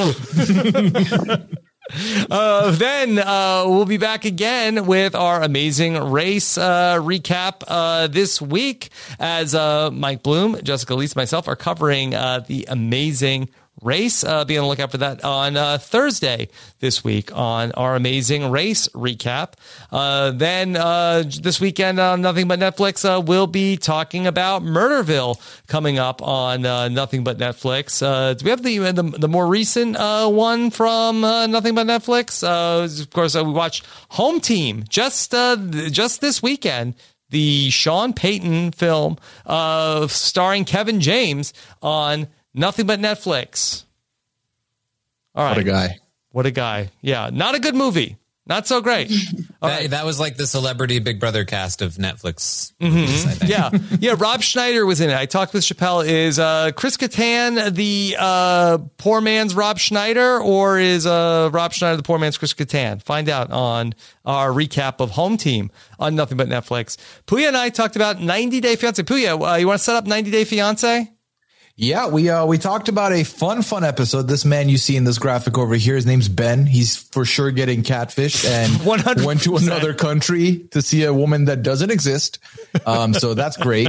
[SPEAKER 5] Then we'll be back again with our Amazing Race recap this week as Mike Bloom, Jessica Leese, myself are covering the Amazing Race. Be on the lookout for that on Thursday this week on our Amazing Race recap. Then this weekend on Nothing But Netflix, we'll be talking about Murderville coming up on Nothing But Netflix. Do we have the more recent one from Nothing But Netflix? Of course, we watched Home Team just this weekend. The Sean Payton film starring Kevin James on Nothing But Netflix. All right.
[SPEAKER 6] What a guy.
[SPEAKER 5] What a guy. Yeah. Not a good movie. Not so great.
[SPEAKER 9] That was like the celebrity Big Brother cast of Netflix.
[SPEAKER 5] Mm-hmm. Yeah. Rob Schneider was in it. I talked with Chappelle. Is Chris Kattan the poor man's Rob Schneider, or is Rob Schneider the poor man's Chris Kattan? Find out on our recap of Home Team on Nothing But Netflix. Puya and I talked about 90 Day Fiance. Puya, you want to set up 90 Day Fiance?
[SPEAKER 6] Yeah, we talked about a fun episode. This man you see in this graphic over here, his name's Ben. He's for sure getting catfished and 100%. Went to another country to see a woman that doesn't exist. So that's great.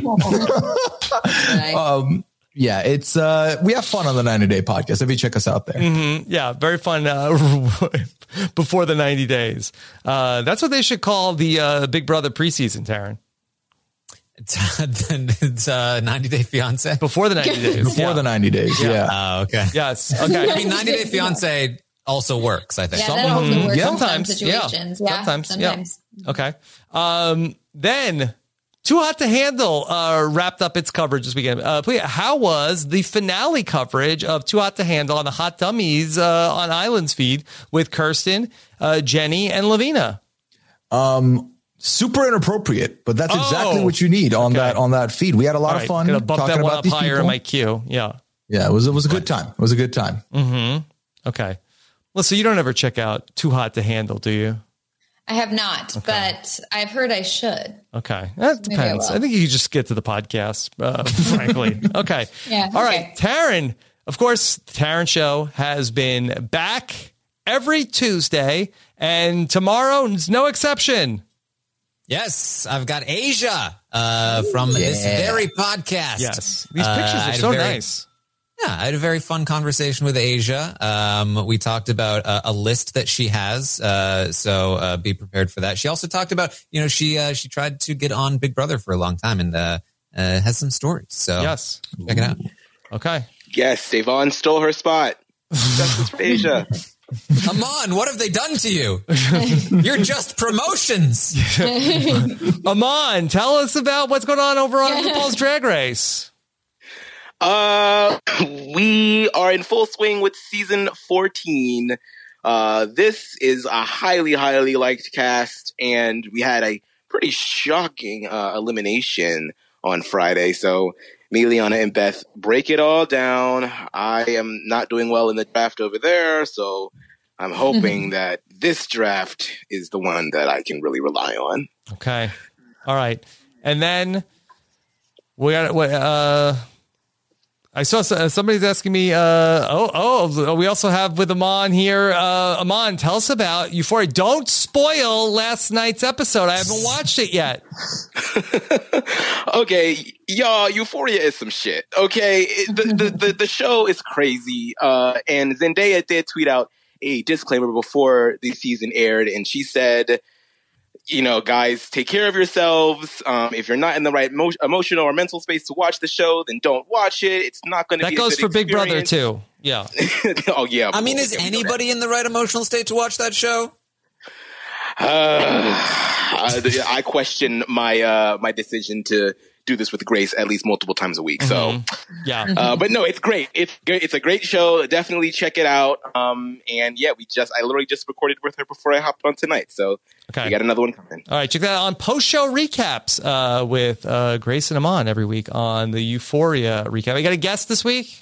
[SPEAKER 6] Yeah, it's we have fun on the 90 Day podcast. If you check us out there.
[SPEAKER 5] Mm-hmm. Yeah, very fun before the 90 days. That's what they should call the Big Brother preseason, Taryn.
[SPEAKER 9] It's 90 Day Fiance
[SPEAKER 5] before the 90 days.
[SPEAKER 6] Before the 90 days. Yeah.
[SPEAKER 9] Oh, okay.
[SPEAKER 5] Yes. Okay.
[SPEAKER 9] I mean, 90 Day Fiance also works, I think.
[SPEAKER 8] Yeah, that also works in some
[SPEAKER 5] sometimes.
[SPEAKER 8] situations.
[SPEAKER 5] Yeah.
[SPEAKER 8] Sometimes.
[SPEAKER 5] Yeah. Okay. Then Too Hot to Handle wrapped up its coverage this weekend. Please, how was the finale coverage of Too Hot to Handle on the Hot Dummies on Islands feed with Kirsten, Jenny, and Lavina?
[SPEAKER 6] Super inappropriate, but that's exactly what you need on that feed. We had a lot of fun.
[SPEAKER 5] Gonna bump
[SPEAKER 6] talking
[SPEAKER 5] that one
[SPEAKER 6] about
[SPEAKER 5] up
[SPEAKER 6] these
[SPEAKER 5] higher
[SPEAKER 6] people.
[SPEAKER 5] in my queue. Yeah.
[SPEAKER 6] Yeah, it was a good time. It was a good time.
[SPEAKER 5] Mm-hmm. Okay. Well, so you don't ever check out Too Hot to Handle, do you?
[SPEAKER 8] I have not, but I've heard I should.
[SPEAKER 5] Okay. That depends. I think you can just get to the podcast, frankly. Okay.
[SPEAKER 8] Yeah.
[SPEAKER 5] All right. Taryn, of course, the Taryn Show has been back every Tuesday, and tomorrow is no exception.
[SPEAKER 9] Yes, I've got Asia from this very podcast.
[SPEAKER 5] Yes. These pictures are so nice.
[SPEAKER 9] Yeah, I had a very fun conversation with Asia. We talked about a list that she has, so be prepared for that. She also talked about, she tried to get on Big Brother for a long time and has some stories. So
[SPEAKER 5] yes,
[SPEAKER 9] check it out.
[SPEAKER 5] Okay.
[SPEAKER 7] Yes, Devon stole her spot. Justice for Asia.
[SPEAKER 9] Aman, what have they done to you? You're just promotions.
[SPEAKER 5] Aman, tell us about what's going on over on RuPaul's Drag Race.
[SPEAKER 7] We are in full swing with season 14. This is a highly, highly liked cast, and we had a pretty shocking elimination on Friday. So me, Liana, and Beth break it all down. I am not doing well in the draft over there, so I'm hoping that this draft is the one that I can really rely on.
[SPEAKER 5] Okay. All right. And then we got I saw somebody's asking me, we also have with Aman here. Aman, tell us about Euphoria. Don't spoil last night's episode. I haven't watched it yet.
[SPEAKER 7] Okay, y'all, Euphoria is some shit. Okay, the show is crazy. And Zendaya did tweet out a disclaimer before the season aired, and she said, guys, take care of yourselves. If you're not in the right emotional or mental space to watch the show, then don't watch it. It's not going to be
[SPEAKER 5] that goes
[SPEAKER 7] a good
[SPEAKER 5] for
[SPEAKER 7] experience.
[SPEAKER 5] Big Brother too. Yeah.
[SPEAKER 7] Oh yeah.
[SPEAKER 9] I mean, is anybody in the right emotional state to watch that show?
[SPEAKER 7] I question my decision to do this with Grace at least multiple times a week. So
[SPEAKER 5] yeah.
[SPEAKER 7] But no, it's great. It's a great show. Definitely check it out. And yeah, I literally just recorded with her before I hopped on tonight. So we got another one coming.
[SPEAKER 5] All right, check that out on post-show recaps with Grace and Aman every week on the Euphoria recap. You got a guest this week?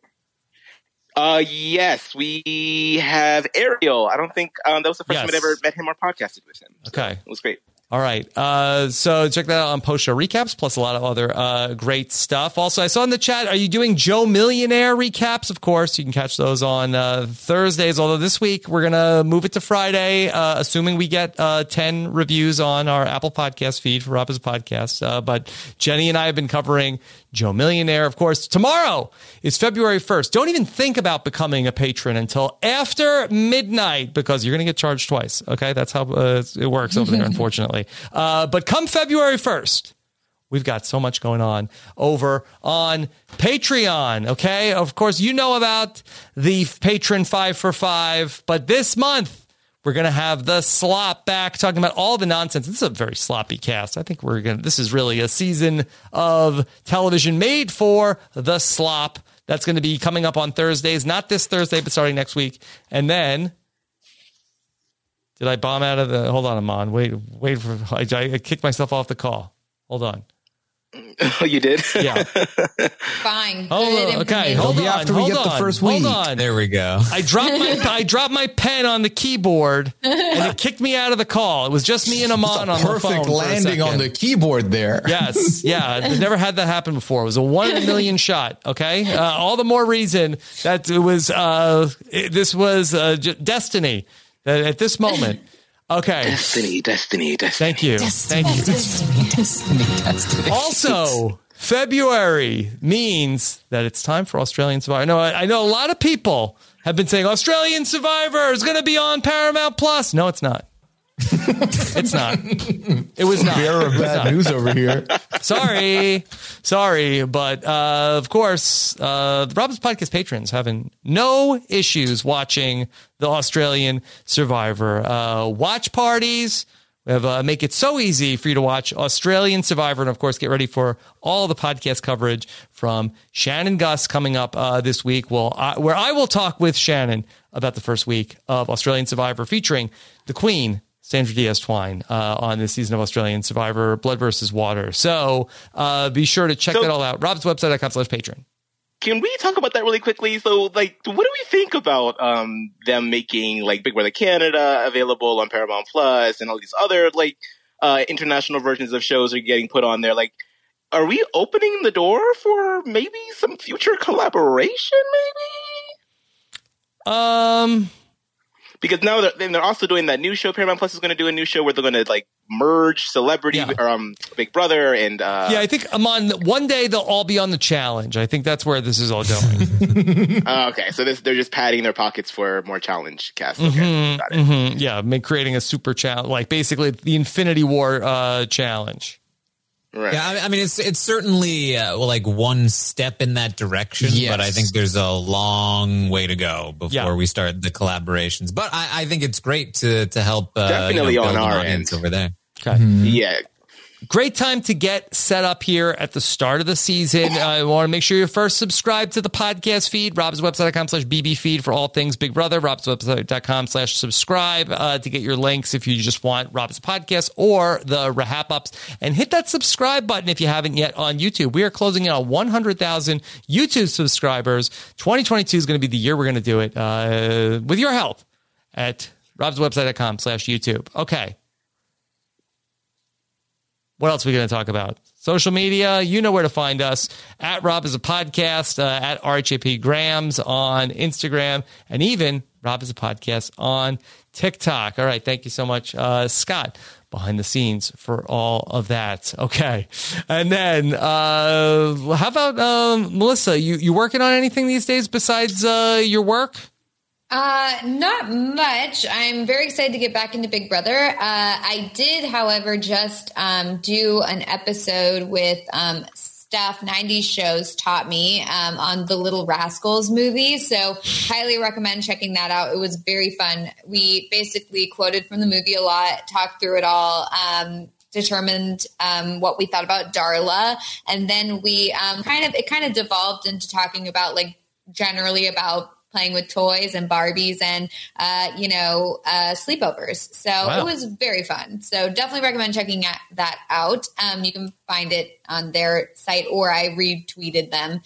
[SPEAKER 7] Yes, we have Ariel. I don't think that was the first time I'd ever met him or podcasted with him. So
[SPEAKER 5] okay.
[SPEAKER 7] It was great.
[SPEAKER 5] All right. So check that out on post-show recaps, plus a lot of other great stuff. Also, I saw in the chat, are you doing Joe Millionaire recaps? Of course, you can catch those on Thursdays, although this week we're going to move it to Friday, assuming we get 10 reviews on our Apple Podcast feed for Rob's Podcast. But Jenny and I have been covering Joe Millionaire. Of course, tomorrow is February 1st. Don't even think about becoming a patron until after midnight because you're going to get charged twice. Okay, that's how it works over there, unfortunately. But come February 1st, we've got so much going on over on Patreon. Okay, of course, you know about the Patron 5 for 5, but this month we're going to have the slop back, talking about all the nonsense. This is a very sloppy cast. I think this is really a season of television made for the slop. That's going to be coming up on Thursdays, not this Thursday, but starting next week. And then Did I bomb out of the? Hold on, Amon. Wait for. I kicked myself off the call. Hold on.
[SPEAKER 7] Oh, you did?
[SPEAKER 5] Yeah.
[SPEAKER 8] Fine.
[SPEAKER 5] Okay. Hold on.
[SPEAKER 6] After we get the first week.
[SPEAKER 5] Hold on.
[SPEAKER 9] There we go.
[SPEAKER 5] I dropped my pen on the keyboard and it kicked me out of the call. It was just me and Amon on the phone.
[SPEAKER 6] Perfect landing on the keyboard there.
[SPEAKER 5] Yes. Yeah. I've never had that happen before. It was a 1 in a million shot. Okay. All the more reason that it was, this was destiny at this moment. Okay.
[SPEAKER 7] Destiny.
[SPEAKER 5] Thank you.
[SPEAKER 8] Destiny.
[SPEAKER 5] Also, February means that it's time for Australian Survivor. I know a lot of people have been saying Australian Survivor is going to be on Paramount Plus. No, it's not. It's not. It was not.
[SPEAKER 6] Bearer of bad news over here.
[SPEAKER 5] Sorry, but of course, the Rob's Podcast patrons having no issues watching the Australian Survivor watch parties. We have make it so easy for you to watch Australian Survivor, and of course, get ready for all the podcast coverage from Shannon Gus coming up this week. Where I will talk with Shannon about the first week of Australian Survivor, featuring the Queen, Sandra Diaz-Twine, on this season of Australian Survivor, Blood versus Water. So be sure to check that all out. robswebsite.com/patron.
[SPEAKER 7] Can we talk about that really quickly? So, what do we think about them making Big Brother Canada available on Paramount Plus and all these other international versions of shows are getting put on there? Are we opening the door for maybe some future collaboration? Maybe. Because now they're also doing that new show. Paramount Plus is going to do a new show where they're going to merge Celebrity or Big Brother and
[SPEAKER 5] I think Amon, one day they'll all be on the challenge. I think that's where this is all going.
[SPEAKER 7] Okay, so they're just padding their pockets for more challenge cast. Okay, got it.
[SPEAKER 5] Yeah, creating a super challenge, basically the Infinity War challenge.
[SPEAKER 7] Right.
[SPEAKER 9] Yeah, I mean, it's certainly one step in that direction, but I think there's a long way to go before we start the collaborations. But I think it's great to help
[SPEAKER 7] definitely
[SPEAKER 9] build
[SPEAKER 7] on
[SPEAKER 9] an
[SPEAKER 7] our
[SPEAKER 9] audience
[SPEAKER 7] end
[SPEAKER 9] over there.
[SPEAKER 5] Okay.
[SPEAKER 7] Yeah.
[SPEAKER 5] Great time to get set up here at the start of the season. I want to make sure you're first subscribed to the podcast feed, robswebsite.com/BB feed for all things Big Brother, robswebsite.com/subscribe to get your links if you just want Rob's podcast or the Rahap Ups. And hit that subscribe button if you haven't yet on YouTube. We are closing in on 100,000 YouTube subscribers. 2022 is going to be the year we're going to do it with your help at robswebsite.com/YouTube. Okay. What else are we going to talk about? Social media, you know where to find us. At Rob is a Podcast, at RHAP Grams on Instagram, and even Rob is a Podcast on TikTok. All right, thank you so much, Scott, behind the scenes for all of that. Okay. And then how about Melissa? You working on anything these days besides your work?
[SPEAKER 8] Not much. I'm very excited to get back into Big Brother. I did, however, just do an episode with Stuff 90s Shows Taught Me on the Little Rascals movie. So highly recommend checking that out. It was very fun. We basically quoted from the movie a lot, talked through it all, determined what we thought about Darla. And then we it kind of devolved into talking about generally about playing with toys and Barbies and, sleepovers. So It was very fun. So definitely recommend checking that out. You can find it on their site or I retweeted them.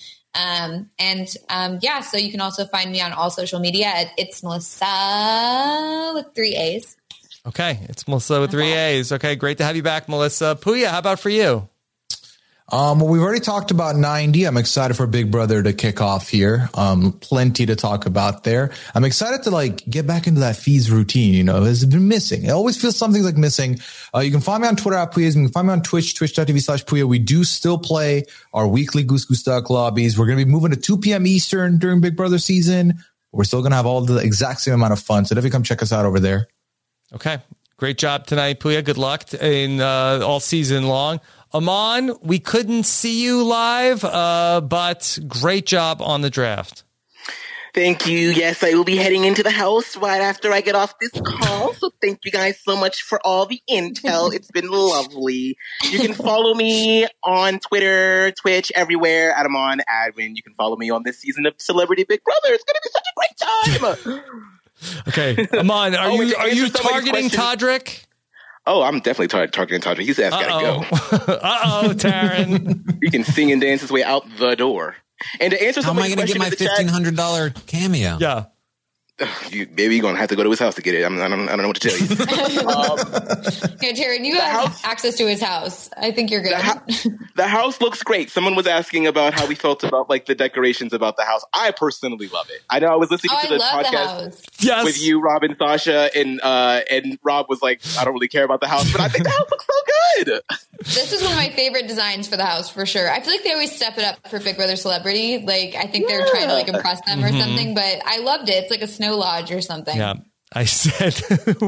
[SPEAKER 8] So you can also find me on all social media at It's Melissa with 3 A's.
[SPEAKER 5] Okay. It's Melissa with 3 A's. Okay. Great to have you back, Melissa. Puya, how about for you?
[SPEAKER 6] We've already talked about 90. I'm excited for Big Brother to kick off here. Plenty to talk about there. I'm excited to get back into that feeds routine. It's been missing. It always feels something's missing. You can find me on Twitter at Puyas. You can find me on Twitch, twitch.tv/Puya. We do still play our weekly Goose Goose Duck lobbies. We're going to be moving to 2 p.m. Eastern during Big Brother season. We're still going to have all the exact same amount of fun. So definitely come check us out over there.
[SPEAKER 5] Okay. Great job tonight, Puya. Good luck in all season long. Amon, we couldn't see you live, but great job on the draft.
[SPEAKER 7] Thank you. Yes, I will be heading into the house right after I get off this call. So thank you guys so much for all the intel. It's been lovely. You can follow me on Twitter, Twitch, everywhere at Amon Adwin. You can follow me on this season of Celebrity Big Brother. It's going to be such a great time.
[SPEAKER 5] Okay, Aman, are you
[SPEAKER 7] somebody's
[SPEAKER 5] targeting
[SPEAKER 7] question-
[SPEAKER 5] Todrick?
[SPEAKER 7] Oh, I'm definitely targeting Todrick. His ass gotta go.
[SPEAKER 5] Taryn.
[SPEAKER 7] He can sing and dance his way out the door. And to answer
[SPEAKER 9] How am I
[SPEAKER 7] somebody's
[SPEAKER 9] going to get
[SPEAKER 7] question
[SPEAKER 9] my
[SPEAKER 7] in the chat,
[SPEAKER 9] $1,500 cameo?
[SPEAKER 5] Yeah.
[SPEAKER 7] Maybe you're gonna have to go to his house to get it. I don't know what to tell you.
[SPEAKER 8] Yeah, Jared, you have access to his house. I think you're good.
[SPEAKER 7] The house looks great. Someone was asking about how we felt about like the decorations about the house. I personally love it. I know I was listening to the podcast with you, Rob, and Sasha, and Rob was like, I don't really care about the house, but I think the house looks so good.
[SPEAKER 8] This is one of my favorite designs for the house, for sure. I feel like they always step it up for Big Brother Celebrity. Like, I think they're trying to like impress them or something, but I loved it. It's like a snow lodge or something.
[SPEAKER 5] Yeah. I said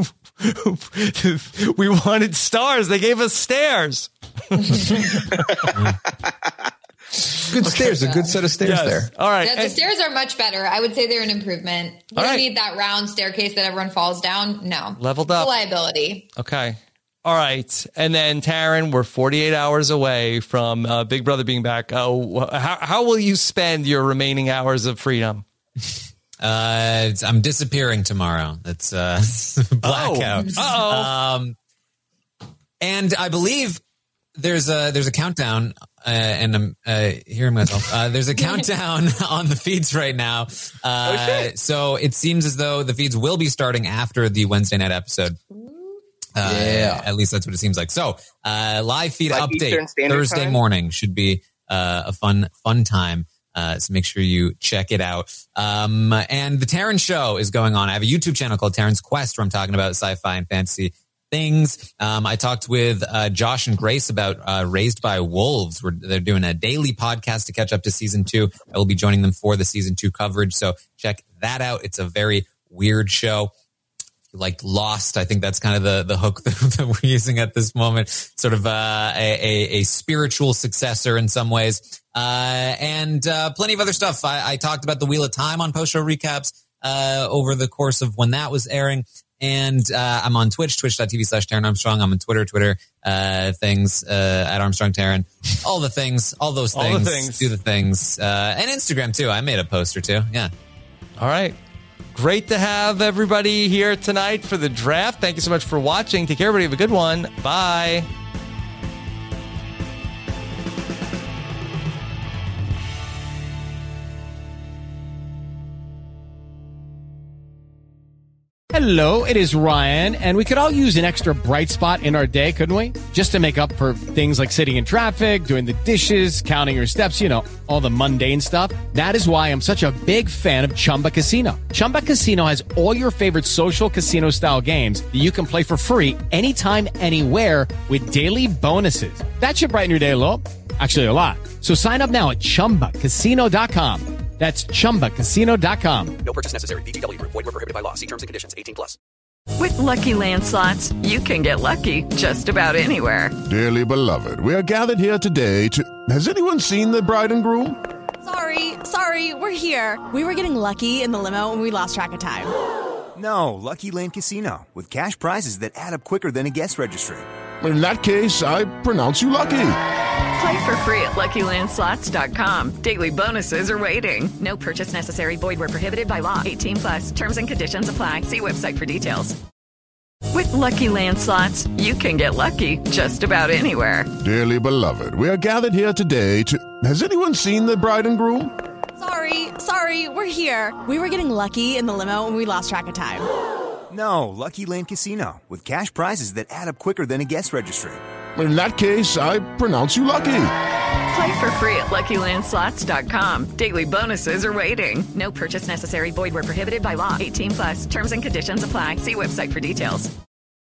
[SPEAKER 5] we wanted stars. They gave us stairs.
[SPEAKER 6] Good stairs. A good set of stairs there.
[SPEAKER 5] All right.
[SPEAKER 8] Yeah, the stairs are much better. I would say they're an improvement. You don't need that round staircase that everyone falls down. No.
[SPEAKER 5] Leveled up.
[SPEAKER 8] It's a liability.
[SPEAKER 5] Okay. All right. And then, Taryn, we're 48 hours away from Big Brother being back. How will you spend your remaining hours of freedom?
[SPEAKER 9] I'm disappearing tomorrow. That's blackout. And I believe there's a countdown, and I'm hearing myself. There's a countdown on the feeds right now. So it seems as though the feeds will be starting after the Wednesday night episode. At least that's what it seems like. So live feed update Thursday morning should be a fun time. So make sure you check it out. And the Taryn Show is going on. I have a YouTube channel called Taryn's Quest where I'm talking about sci-fi and fantasy things. I talked with Josh and Grace about Raised by Wolves, where they're doing a daily podcast to catch up to season 2. I will be joining them for the season 2 coverage. So check that out. It's a very weird show. Like Lost, I think that's kind of the hook that we're using at this moment. Sort of a spiritual successor in some ways. And plenty of other stuff. I talked about the Wheel of Time on post-show recaps over the course of when that was airing. And I'm on Twitch, twitch.tv/Taryn Armstrong. I'm on Twitter things at Armstrong Taryn. All the things, all those things. All the things. Do the things. And Instagram, too. I made a post or two. Yeah.
[SPEAKER 5] All right. Great to have everybody here tonight for the draft. Thank you so much for watching. Take care, everybody. Have a good one. Bye.
[SPEAKER 14] Hello, it is Ryan, and we could all use an extra bright spot in our day, couldn't we? Just to make up for things like sitting in traffic, doing the dishes, counting your steps, you know, all the mundane stuff. That is why I'm such a big fan of Chumba Casino. Chumba Casino has all your favorite social casino-style games that you can play for free anytime, anywhere with daily bonuses. That should brighten your day a little. Actually, a lot. So sign up now at ChumbaCasino.com. That's ChumbaCasino.com.
[SPEAKER 15] No purchase necessary. VGW Group. Void where prohibited by law. See terms and conditions. 18+.
[SPEAKER 10] With Lucky Land Slots, you can get lucky just about anywhere.
[SPEAKER 11] Dearly beloved, we are gathered here today to... Has anyone seen the bride and groom?
[SPEAKER 12] Sorry, we're here. We were getting lucky in the limo and we lost track of time.
[SPEAKER 13] No, Lucky Land Casino, with cash prizes that add up quicker than a guest registry.
[SPEAKER 11] In that case, I pronounce you lucky.
[SPEAKER 10] Play for free at LuckyLandSlots.com. Daily bonuses are waiting. No purchase necessary. Void where prohibited by law. 18+. Terms and conditions apply. See website for details. With Lucky Land Slots, you can get lucky just about anywhere.
[SPEAKER 11] Dearly beloved, we are gathered here today to... Has anyone seen the bride and groom?
[SPEAKER 12] Sorry, we're here. We were getting lucky in the limo and we lost track of time.
[SPEAKER 13] No, Lucky Land Casino, with cash prizes that add up quicker than a guest registry.
[SPEAKER 11] In that case, I pronounce you lucky.
[SPEAKER 10] Play for free at LuckyLandSlots.com. Daily bonuses are waiting. No purchase necessary. Void where prohibited by law. 18+. Terms and conditions apply. See website for details.